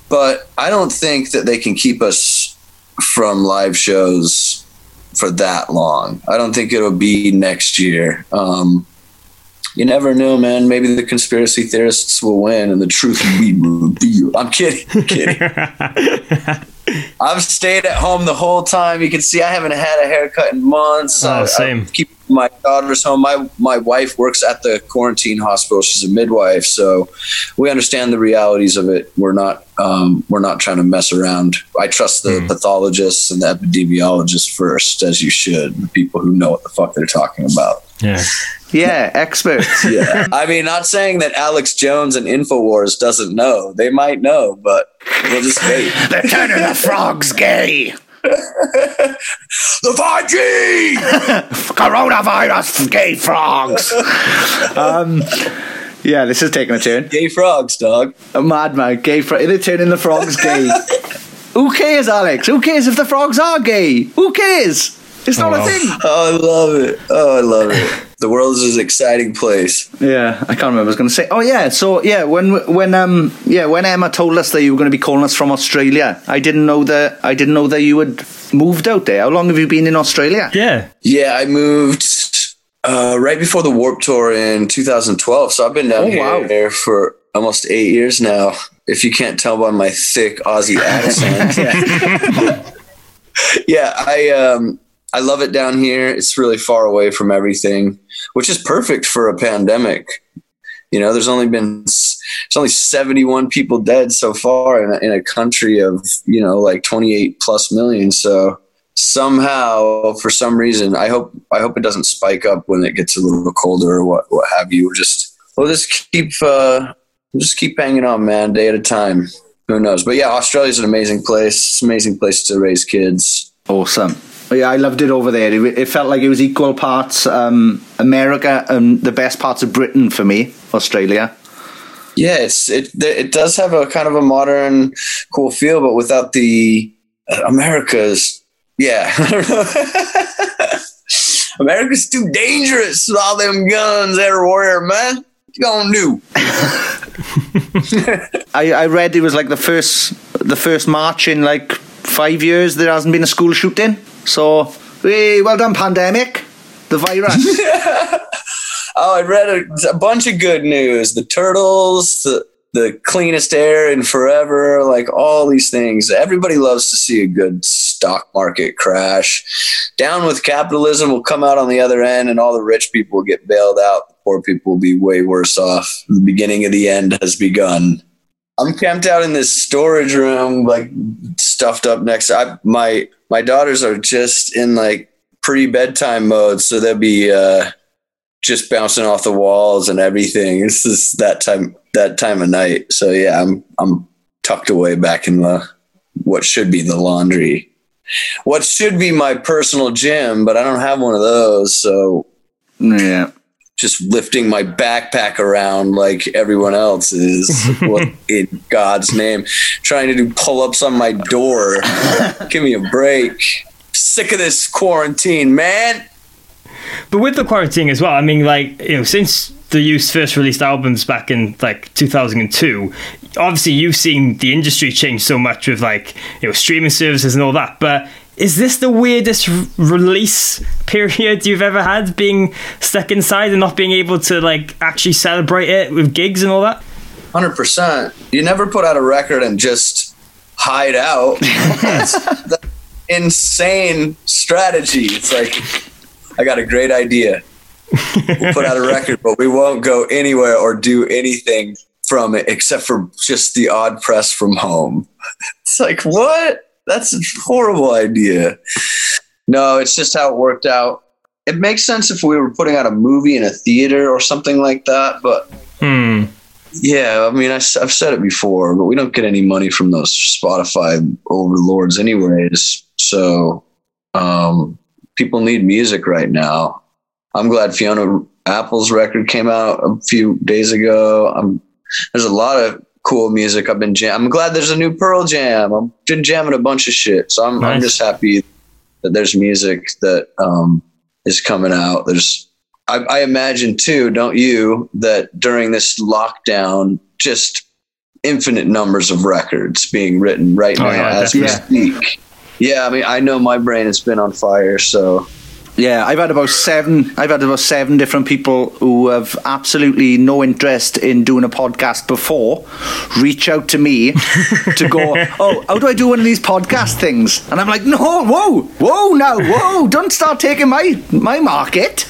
but I don't think that they can keep us from live shows for that long. I don't think it'll be next year. You never know, man. Maybe the conspiracy theorists will win and the truth will be revealed. I'm kidding. I've stayed at home the whole time. You can see I haven't had a haircut in months. Same. I keep my daughters home. My wife works at the quarantine hospital. She's a midwife, so we understand the realities of it. We're not trying to mess around. I trust the pathologists and the epidemiologists first, as you should. The people who know what the fuck they're talking about. Yeah, experts. Yeah. I mean, not saying that Alex Jones and InfoWars doesn't know. They might know, but we'll just wait. They're turning the frogs gay. The 5G! Coronavirus gay frogs. Yeah, this is taking a turn. Gay frogs, dog. A madman, gay frogs. They're turning the frogs gay. Who cares, Alex? Who cares if the frogs are gay? Who cares? It's not a thing. Oh, I love it. The world is an exciting place. Yeah, I can't remember what I was going to say. Oh yeah, so yeah, when Emma told us that you were going to be calling us from Australia, I didn't know that you had moved out there. How long have you been in Australia? Yeah, I moved right before the Warped Tour in 2012. So I've been down here for almost 8 years now. If you can't tell by my thick Aussie accent. Yeah, I love it down here. It's really far away from everything, which is perfect for a pandemic. You know, there's only 71 people dead so far in a country of, you know, like 28 plus million. So somehow, for some reason, I hope it doesn't spike up when it gets a little colder or what have you. We'll just keep hanging on, man, day at a time. Who knows? But yeah, Australia's an amazing place. It's an amazing place to raise kids. Awesome. Yeah, I loved it over there. It felt like it was equal parts America and the best parts of Britain for me, Australia. Yeah, it does have a kind of a modern, cool feel, but without the America's. Yeah, I don't know. America's too dangerous with all them guns everywhere, man. What you gonna do? I read it was like the first March in like 5 years there hasn't been a school shooting. So, hey, well done, pandemic. The virus. Oh, I read a bunch of good news. The turtles, the cleanest air in forever, like all these things. Everybody loves to see a good stock market crash. Down with capitalism will come out on the other end, and all the rich people will get bailed out. The poor people will be way worse off. The beginning of the end has begun. I'm camped out in this storage room, like stuffed up next. My daughters are just in like pre-bedtime mode, so they'll be just bouncing off the walls and everything. It's just that time of night. So yeah, I'm tucked away back in what should be the laundry, what should be my personal gym, but I don't have one of those. So yeah. Just lifting my backpack around like everyone else is. What in God's name? Trying to do pull-ups on my door. Give me a break. Sick of this quarantine, man. But with the quarantine as well, I mean, like, you know, since the Used first released albums back in like 2002, obviously you've seen the industry change so much with like, you know, streaming services and all that. But is this the weirdest release period you've ever had, being stuck inside and not being able to like actually celebrate it with gigs and all that? 100%. You never put out a record and just hide out. That's insane strategy. It's like, I got a great idea. We'll put out a record, but we won't go anywhere or do anything from it except for just the odd press from home. It's like, what? That's a horrible idea. No, it's just how it worked out. It makes sense if we were putting out a movie in a theater or something like that, but yeah, I mean, I've said it before, but we don't get any money from those Spotify overlords anyways. So people need music right now. I'm glad Fiona Apple's record came out a few days ago. There's a lot of cool music. I'm glad there's a new Pearl Jam. I've been jamming a bunch of shit. So I'm just happy that there's music that is coming out. I imagine too, don't you, that during this lockdown, just infinite numbers of records being written right now as we speak. Yeah, I mean, I know my brain has been on fire, so... Yeah, I've had about seven different people who have absolutely no interest in doing a podcast before reach out to me to go, oh, how do I do one of these podcast things? And I'm like, no, whoa, don't start taking my market.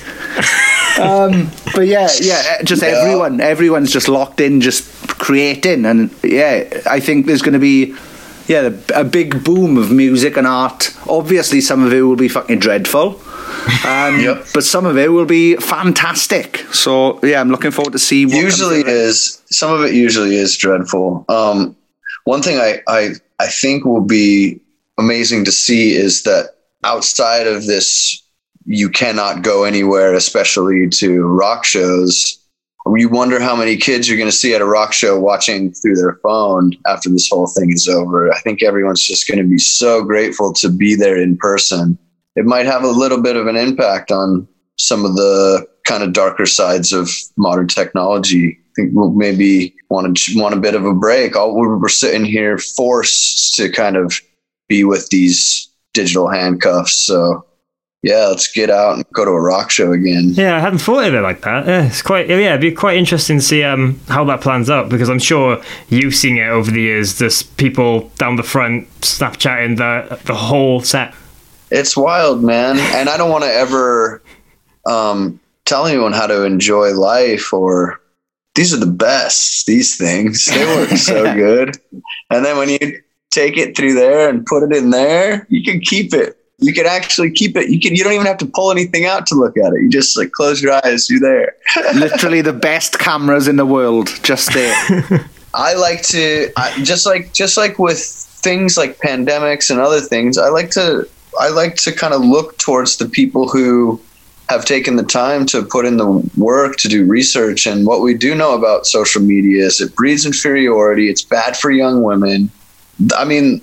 But yeah, just everyone's just locked in, just creating, and I think there's going to be a big boom of music and art. Obviously, some of it will be fucking dreadful. But some of it will be fantastic. So I'm looking forward to see what some of it usually is dreadful. One thing I think will be amazing to see is that outside of this, you cannot go anywhere, especially to rock shows. You wonder how many kids you're going to see at a rock show watching through their phone after this whole thing is over. I think everyone's just going to be so grateful to be there in person. It might have a little bit of an impact on some of the kind of darker sides of modern technology. I think we'll maybe want a bit of a break. We're sitting here forced to kind of be with these digital handcuffs. So let's get out and go to a rock show again. Yeah, I hadn't thought of it like that. It'd be quite interesting to see how that plans out, because I'm sure you've seen it over the years. There's people down the front Snapchatting the whole set. It's wild, man. And I don't want to ever tell anyone how to enjoy life, or these are the best, these things. They work so good. And then when you take it through there and put it in there, you can keep it. You can actually keep it. You don't even have to pull anything out to look at it. You just like close your eyes, you're there. Literally the best cameras in the world, just there. I like to, just like with things like pandemics and other things, I like to kind of look towards the people who have taken the time to put in the work to do research. And what we do know about social media is it breeds inferiority. It's bad for young women. I mean,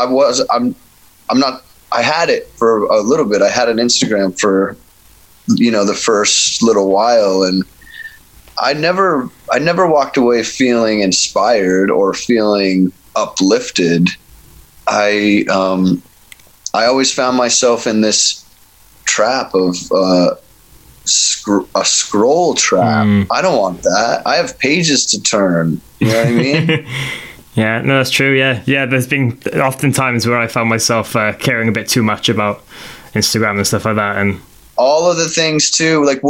I had it for a little bit. I had an Instagram for, the first little while, and I never walked away feeling inspired or feeling uplifted. I always found myself in this trap of a scroll trap. I don't want that. I have pages to turn. You know what I mean? Yeah, no, that's true. Yeah. There's been often times where I found myself caring a bit too much about Instagram and stuff like that, and all of the things too. Like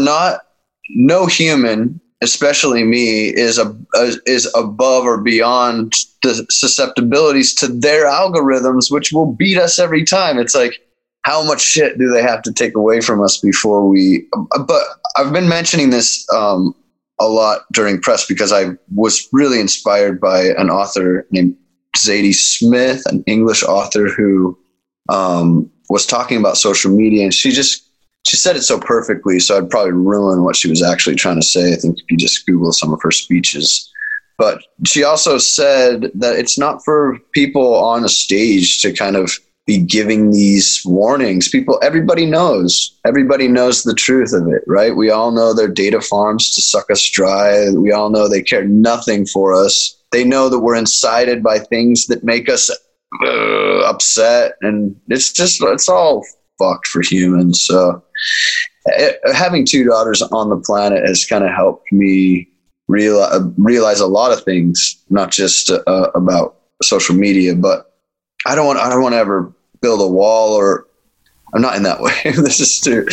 no human, especially me, is above or beyond the susceptibilities to their algorithms, which will beat us every time. It's like, how much shit do they have to take away from us before we? But I've been mentioning this a lot during press because I was really inspired by an author named Zadie Smith, an English author who was talking about social media, and she said it so perfectly. So I'd probably ruin what she was actually trying to say. I think if you just Google some of her speeches. But she also said that it's not for people on a stage to kind of be giving these warnings. Everybody knows the truth of it, right? We all know they're data farms to suck us dry. We all know they care nothing for us. They know that we're incited by things that make us upset. And it's all fucked for humans. So having two daughters on the planet has kind of helped me realize a lot of things, not just about social media, but I don't want to ever build a wall, or I'm not in that way. This is too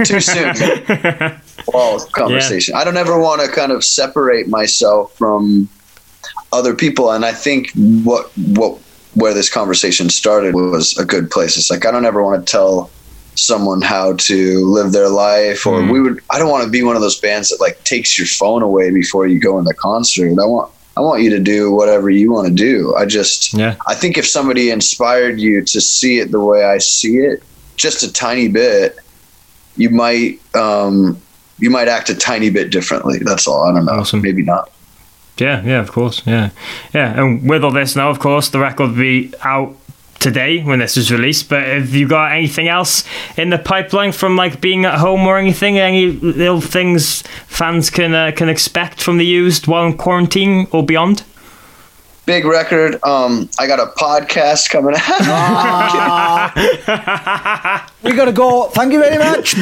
soon. Wall conversation. Yeah. I don't ever want to kind of separate myself from other people. And I think where this conversation started was a good place. It's like, I don't ever want to tell someone how to live their life, or I don't want to be one of those bands that like takes your phone away before you go in the concert. I want you to do whatever you want to do. I think if somebody inspired you to see it the way I see it, just a tiny bit, you might act a tiny bit differently. That's all. I don't know. Awesome. Maybe not. Yeah, of course. Yeah. And with all this now, of course, the record will be out today when this is released, but have you got anything else in the pipeline from like being at home or anything? Any little things fans can expect from the Used while in quarantine or beyond? big record. I got a podcast coming out. We gotta go. Thank you very much.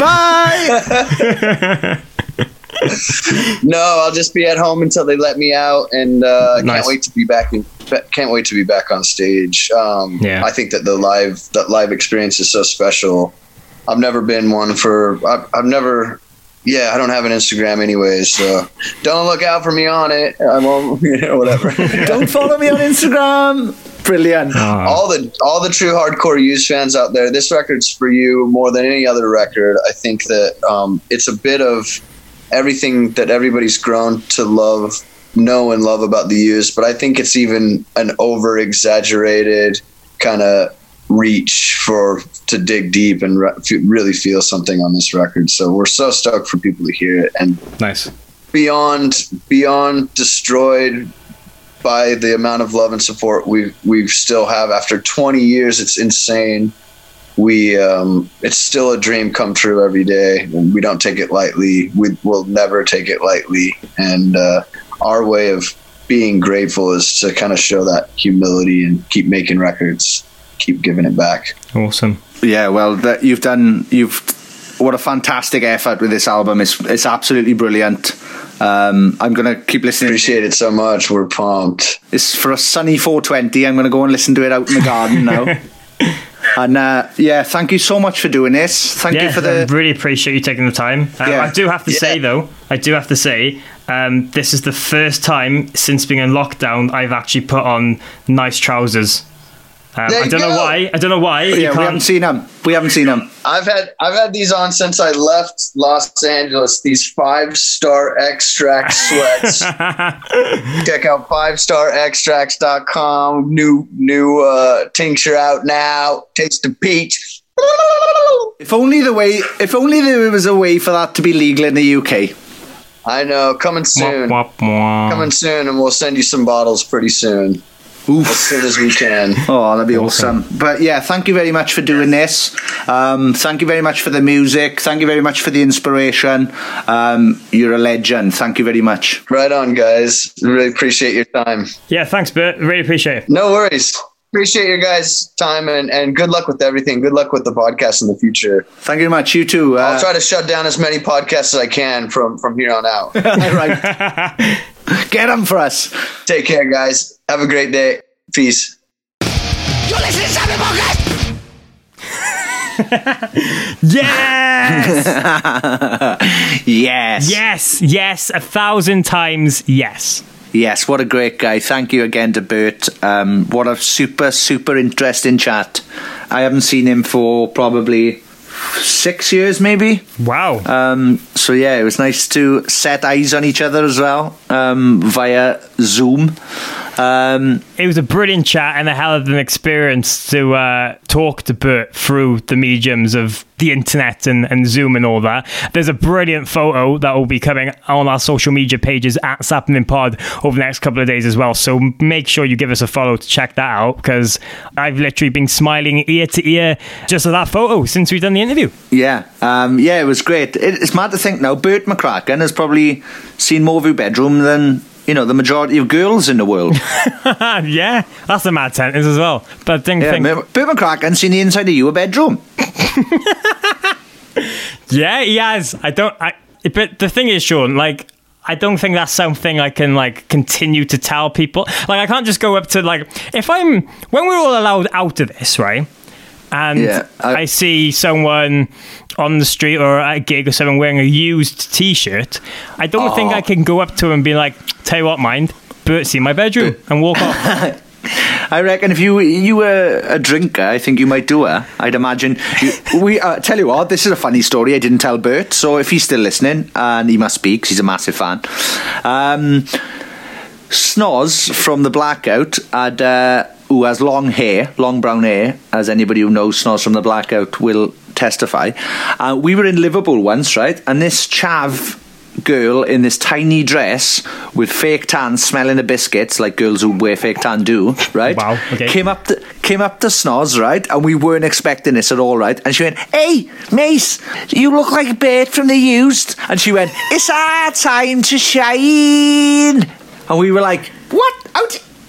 Bye. No, I'll just be at home until they let me out, and can't wait to be back. Can't wait to be back on stage. I think that the live experience is so special. I've never been one for. I've never. Yeah, I don't have an Instagram anyways, so don't look out for me on it. I won't, whatever. Don't follow me on Instagram. Brilliant. All the true hardcore Used fans out there, this record's for you more than any other record. I think that it's a bit of everything that everybody's grown to know and love about the Used, but I think it's even an over-exaggerated kind of reach to dig deep and really feel something on this record. So we're so stoked for people to hear it, and nice. Beyond destroyed by the amount of love and support we still have after 20 years. It's insane. It's still a dream come true every day, and we don't take it lightly. We will never take it lightly, and our way of being grateful is to kind of show that humility and keep making records, keep giving it back. Awesome. Yeah, well, what a fantastic effort with this album. It's absolutely brilliant. I'm going to keep listening. Appreciate it so much. We're pumped. It's for a sunny 420. I'm going to go and listen to it out in the garden now. And thank you so much for doing this. Thank you for I really appreciate you taking the time. I do have to say, this is the first time since being in lockdown I've actually put on nice trousers. I don't know why. Yeah, we haven't seen them. I've had these on since I left Los Angeles. These 5-star extract sweats. Check out 5starextracts.com. New tincture out now. Taste of peach. If only there was a way for that to be legal in the UK. I know. Coming soon. Coming soon, and we'll send you some bottles pretty soon. Oof. As soon as we can. Oh, that'd be awesome. But yeah, thank you very much for doing this. Thank you very much for the music. Thank you very much for the inspiration. You're a legend. Thank you very much. Right on, guys. Really appreciate your time. Yeah, thanks, Bert. Really appreciate it. No worries. Appreciate your guys' time, and good luck with everything. Good luck with the podcast in the future. Thank you very much. You too. I'll try to shut down as many podcasts as I can from here on out. Right. Get them for us. Take care, guys. Have a great day. Peace. You're listening to Sappenin Podcast. Yes. Yes. 1,000 times yes. Yes, what a great guy. Thank you again to Bert. What a super interesting chat. I haven't seen him for probably 6 years maybe. Wow. So yeah, it was nice to set eyes on each other as well via Zoom. It was a brilliant chat and a hell of an experience to talk to Bert through the mediums of the internet and Zoom and all that. There's a brilliant photo that will be coming on our social media pages at Sappenin Pod over the next couple of days as well. So make sure you give us a follow to check that out, because I've literally been smiling ear to ear just at that photo since we've done the interview. Yeah, it was great. It's mad to think now, Bert McCracken has probably seen more of your bedroom than the majority of girls in the world. Yeah, that's a mad sentence as well. But Bert McCracken's seen the inside of your bedroom. Yeah, he has. But the thing is, Sean, I don't think that's something I can continue to tell people. I can't just go up to when we're all allowed out of this, right? And I see someone on the street or at a gig or something wearing a used t-shirt, I don't think I can go up to him and be like, tell you what, mind, Bert's in my bedroom, and walk off. I reckon if you were a drinker, I think you might do it. I'd imagine. Tell you what, this is a funny story I didn't tell Bert, so if he's still listening, and he must be, because he's a massive fan, Snoz from the Blackout who has long brown hair, as anybody who knows Snoz from the Blackout will testify. We were in Liverpool once, right? And this chav girl in this tiny dress with fake tan, smelling of biscuits, like girls who wear fake tan do, right? Wow, okay. Came up to Snoz, right? And we weren't expecting this at all, right? And she went, "Hey, Mace, you look like Bert from the Used." And she went, "It's our time to shine." And we were like, "What?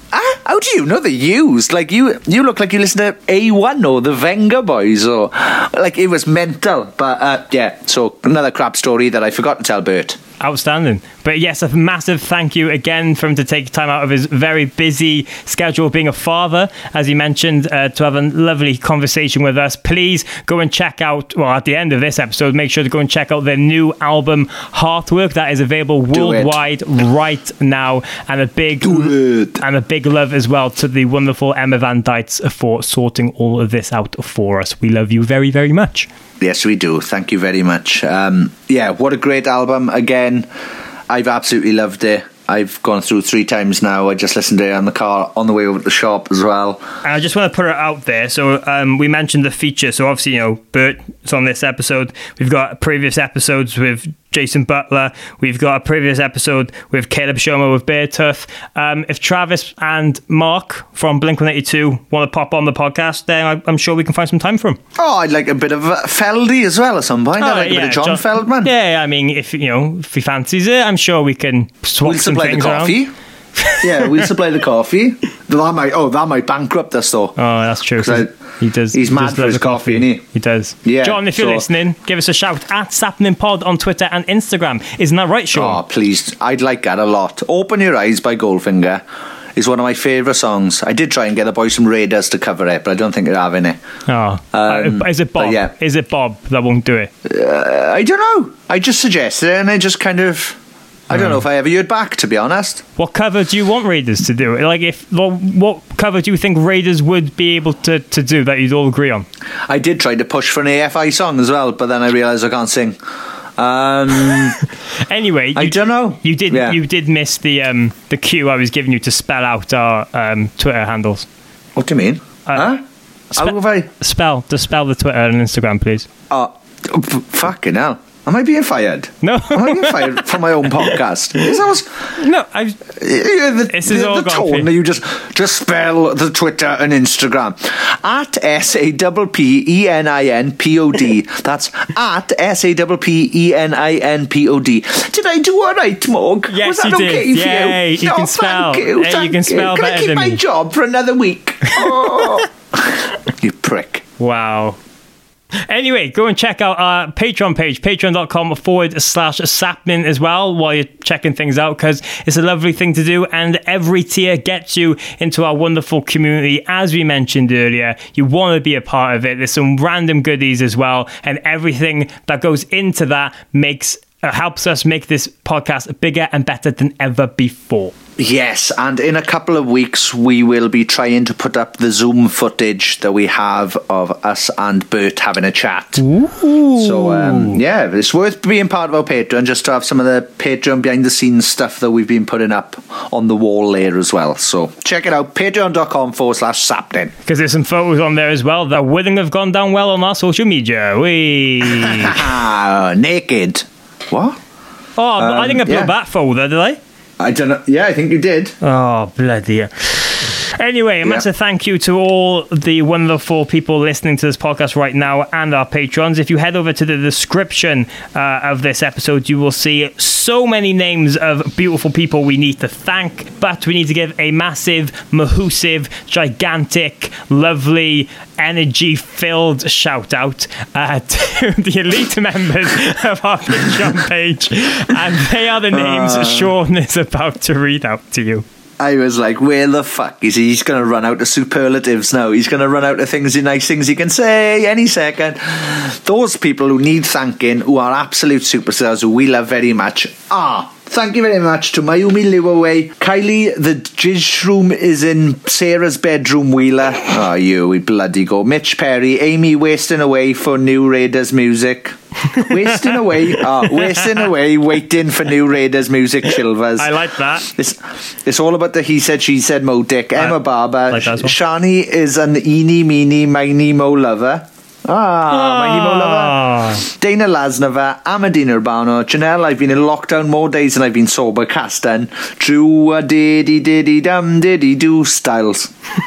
How do you know they're used? Like, you look like you listen to A1 or the Venga Boys, or like it was mental. But yeah, so another crap story that I forgot to tell Bert. Outstanding. But yes, a massive thank you again for him to take time out of his very busy schedule of being a father, as he mentioned, to have a lovely conversation with us. Please go and check out, well, at the end of this episode, make sure to go and check out their new album, Heartwork, that is available worldwide right now. And a big love as well to the wonderful Emma Van Dytes for sorting all of this out for us. We love you very, very much. Yes, we do. Thank you very much. Yeah, what a great album. Again, I've absolutely loved it. I've gone through 3 times now. I just listened to it on the car on the way over to the shop as well. And I just want to put it out there. So we mentioned the feature. So obviously, Bert's on this episode. We've got previous episodes with Jason Butler. We've got a previous episode with Caleb Shomer with Beartooth. If Travis and Mark from Blink-182 want to pop on the podcast, then I'm sure we can find some time for them. Oh, I'd like a bit of Feldy as well at some point. I'd like a bit of John Feldman. Yeah, I mean, if he fancies it, I'm sure we can swap some things around. We'll supply the coffee. Yeah, we'll supply the coffee. That might bankrupt us though. Oh, that's true. He does. He's mad for his coffee, isn't he? He does. Yeah. John, if you're listening, give us a shout at Sappening Pod on Twitter and Instagram. Isn't that right, Sean? Oh, please. I'd like that a lot. Open Your Eyes by Goldfinger is one of my favourite songs. I did try and get the boys from Raiders to cover it, but I don't think they're having it. Oh. Is it Bob? Yeah. Is it Bob that won't do it? I don't know. I just suggested it and I just kind of... I don't know if I ever heard back, to be honest. What cover do you want Raiders to do? Like, what cover do you think Raiders would be able to do that you'd all agree on? I did try to push for an AFI song as well, but then I realised I can't sing. Anyway, I don't know. You did miss the cue I was giving you to spell out our Twitter handles. What do you mean? Spell the Twitter and Instagram, please. Fucking hell. Am I being fired? No. Am I being fired from my own podcast? This is all the tone that you just spell the Twitter and Instagram. At SAPPENINPOD. That's at SAPPENINPOD. Did I do all right, Morg? Yes, was that you okay did. Yeah, you can spell. Thank you. You can spell Can better I keep than my me? job for another week? Oh. You prick. Wow. Anyway, go and check out our Patreon page, patreon.com/Sapnin as well, while you're checking things out, because it's a lovely thing to do, and every tier gets you into our wonderful community. As we mentioned earlier, you want to be a part of it. There's some random goodies as well, and everything that goes into that helps us make this podcast bigger and better than ever before. Yes, and in a couple of weeks we will be trying to put up the Zoom footage that we have of us and Bert having a chat. Ooh. So yeah, it's worth being part of our Patreon just to have some of the Patreon behind the scenes stuff that we've been putting up on the wall there as well. So check it out, patreon.com/Sapnin. Because there's some photos on there as well that wouldn't have gone down well on our social media. Naked. What? Oh, I think I blew that folder, did I? I don't know. Yeah, I think you did. Oh, bloody. Anyway, a massive thank you to all the wonderful people listening to this podcast right now and our patrons. If you head over to the description of this episode, you will see so many names of beautiful people we need to thank, but we need to give a massive, mahoosive, gigantic, lovely, energy-filled shout-out to the elite members of our Patreon page, and they are the names Sean is about to read out to you. I was like, where the fuck is he? He's going to run out of superlatives now. He's going to run out of nice things he can say any second. Those people who need thanking, who are absolute superstars, who we love very much, thank you very much to Mayumi Liwaway, Kylie, the jizz room is in Sarah's bedroom wheeler. Oh, we bloody go. Mitch Perry, Amy wasting away for new Raiders music. Wasting away, waiting for new Raiders music, Chilvers. I like that. It's all about the he said, she said, Mo Dick. Emma Barber. Like that as well. Shani is an eeny, meeny, miny, mo lover. Miny, mo lover. Dana Lasnova, Amadina Urbano, Janelle, I've been in lockdown more days than I've been sober, Castan, Drew, diddy, diddy, dum, diddy, do, Styles.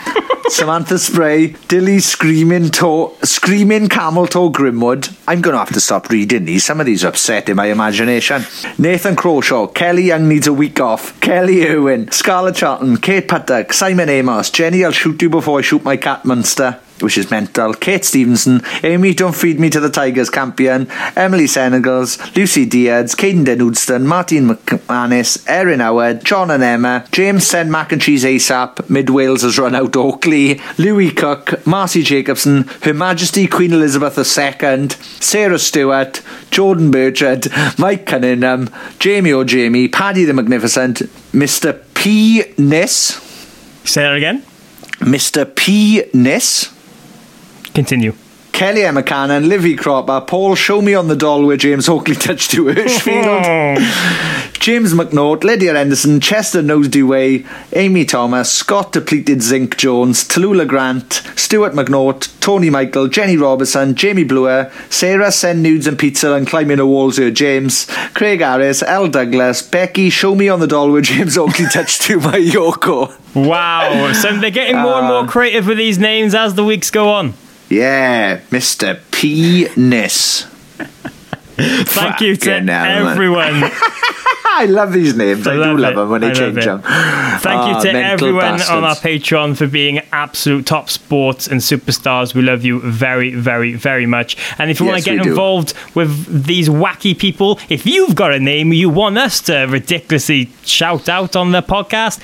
Samantha Spray, Dilly Screaming Camel Toe Grimwood. I'm going to have to stop reading these. Some of these are upsetting my imagination. Nathan Crawshaw, Kelly Young needs a week off. Kelly Irwin, Scarlett Charlton, Kate Puttock, Simon Amos, Jenny, I'll shoot you before I shoot my cat Munster, which is mental. Kate Stevenson, Amy, don't feed me to the Tigers campion, Emily Senegals, Lucy Diaz, Caden Denudson, Martin McManus, Erin Howard, John and Emma, James send mac and cheese ASAP, Mid Wales has run out Oakley, Louis Cook, Marcy Jacobson, Her Majesty Queen Elizabeth II, Sarah Stewart, Jordan Burchard, Mike Cunningham, Jamie O'Jamie, Paddy the Magnificent, Mr. P. Niss. Say that again. Mr. P. Niss. Continue. Kelly Emma Cannon, Livy Cropper, Paul, show me on the doll where James Oakley touched to Hirschfield. James McNaught, Lydia Henderson, Chester Nose Dewey, Amy Thomas, Scott Depleted Zinc Jones, Tallulah Grant, Stuart McNaught, Tony Michael, Jenny Robertson, Jamie Bluer, Sarah Send Nudes and Pizza and Climbing the Walls here, James, Craig Harris, L. Douglas, Becky, show me on the doll where James Oakley touched to my Yoko. Wow, so they're getting more and more creative with these names as the weeks go on. Yeah, Mr. P. Niss. Thank you to everyone. I love these names. I do love them when they change them. Thank you to everyone on our Patreon for being absolute top sports and superstars. We love you very, very, very much. And if you want to get involved with these wacky people, if you've got a name you want us to ridiculously shout out on the podcast,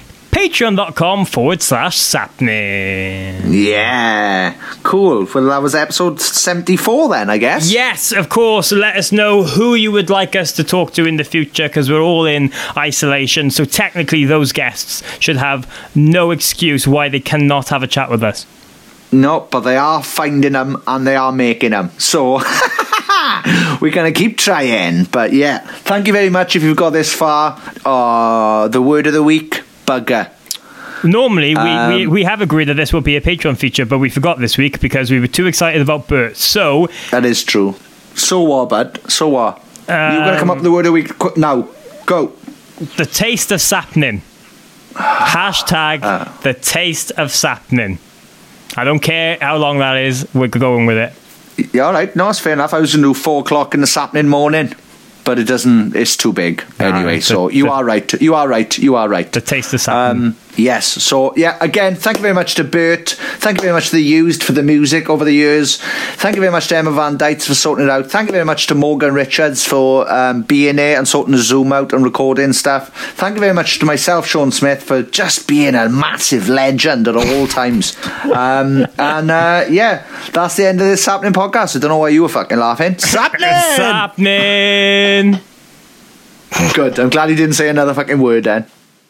patreon.com/Sapnin. Yeah, cool. Well, that was episode 74 then, I guess. Yes, of course. Let us know who you would like us to talk to in the future, because we're all in isolation. So technically those guests should have no excuse why they cannot have a chat with us. No, but they are finding them and they are making them. So we're going to keep trying. But yeah, thank you very much if you've got this far. The word of the week, bugger. Normally, we have agreed that this will be a Patreon feature, but we forgot this week because we were too excited about Bert. So that is true. So what, bud? So what? You're going to come up with the word of the week now. Go. The taste of Sapnin. Hashtag the taste of Sapnin. I don't care how long that is. We're going with it. Yeah, all right. No, it's fair enough. I was going to do 4 o'clock in the Sapnin morning. But it doesn't, it's too big. Anyway, so you are right. You are right. The taste of Sapnin. Yes. So, yeah, again, thank you very much to Bert. Thank you very much to the Used for the music over the years. Thank you very much to Emma Van Dyke for sorting it out. Thank you very much to Morgan Richards for being there and sorting the Zoom out and recording stuff. Thank you very much to myself, Sean Smith, for just being a massive legend at all times. Yeah, that's the end of this Sapnin podcast. I don't know why you were fucking laughing. Sapnin! Sapnin! Good. I'm glad he didn't say another fucking word then.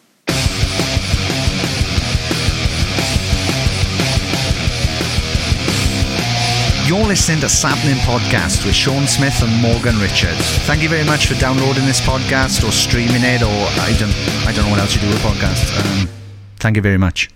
You're listening to Sapnin Podcast with Sean Smith and Morgan Richards. Thank you very much for downloading this podcast or streaming it, or I don't know what else you do with a podcast. Thank you very much.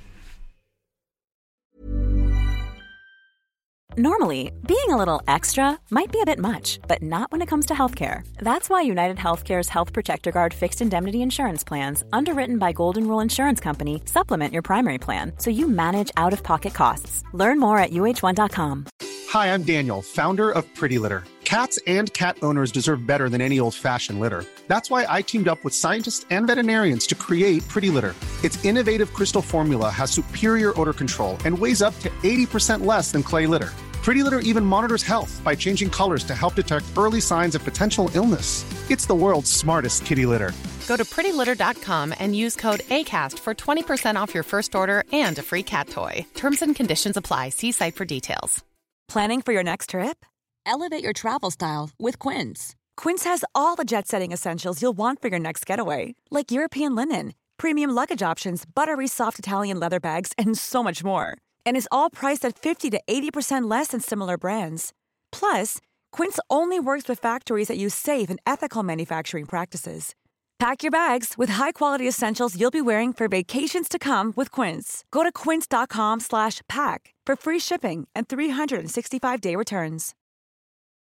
Normally, being a little extra might be a bit much, but not when it comes to healthcare. That's why United Healthcare's Health Protector Guard fixed indemnity insurance plans, underwritten by Golden Rule Insurance Company, supplement your primary plan so you manage out-of-pocket costs. Learn more at UH1.com. Hi, I'm Daniel, founder of Pretty Litter. Cats and cat owners deserve better than any old-fashioned litter. That's why I teamed up with scientists and veterinarians to create Pretty Litter. Its innovative crystal formula has superior odor control and weighs up to 80% less than clay litter. Pretty Litter even monitors health by changing colors to help detect early signs of potential illness. It's the world's smartest kitty litter. Go to prettylitter.com and use code ACAST for 20% off your first order and a free cat toy. Terms and conditions apply. See site for details. Planning for your next trip? Elevate your travel style with Quince. Quince has all the jet-setting essentials you'll want for your next getaway, like European linen, premium luggage options, buttery soft Italian leather bags, and so much more. And is all priced at 50 to 80% less than similar brands. Plus, Quince only works with factories that use safe and ethical manufacturing practices. Pack your bags with high-quality essentials you'll be wearing for vacations to come with Quince. Go to quince.com/pack for free shipping and 365-day returns.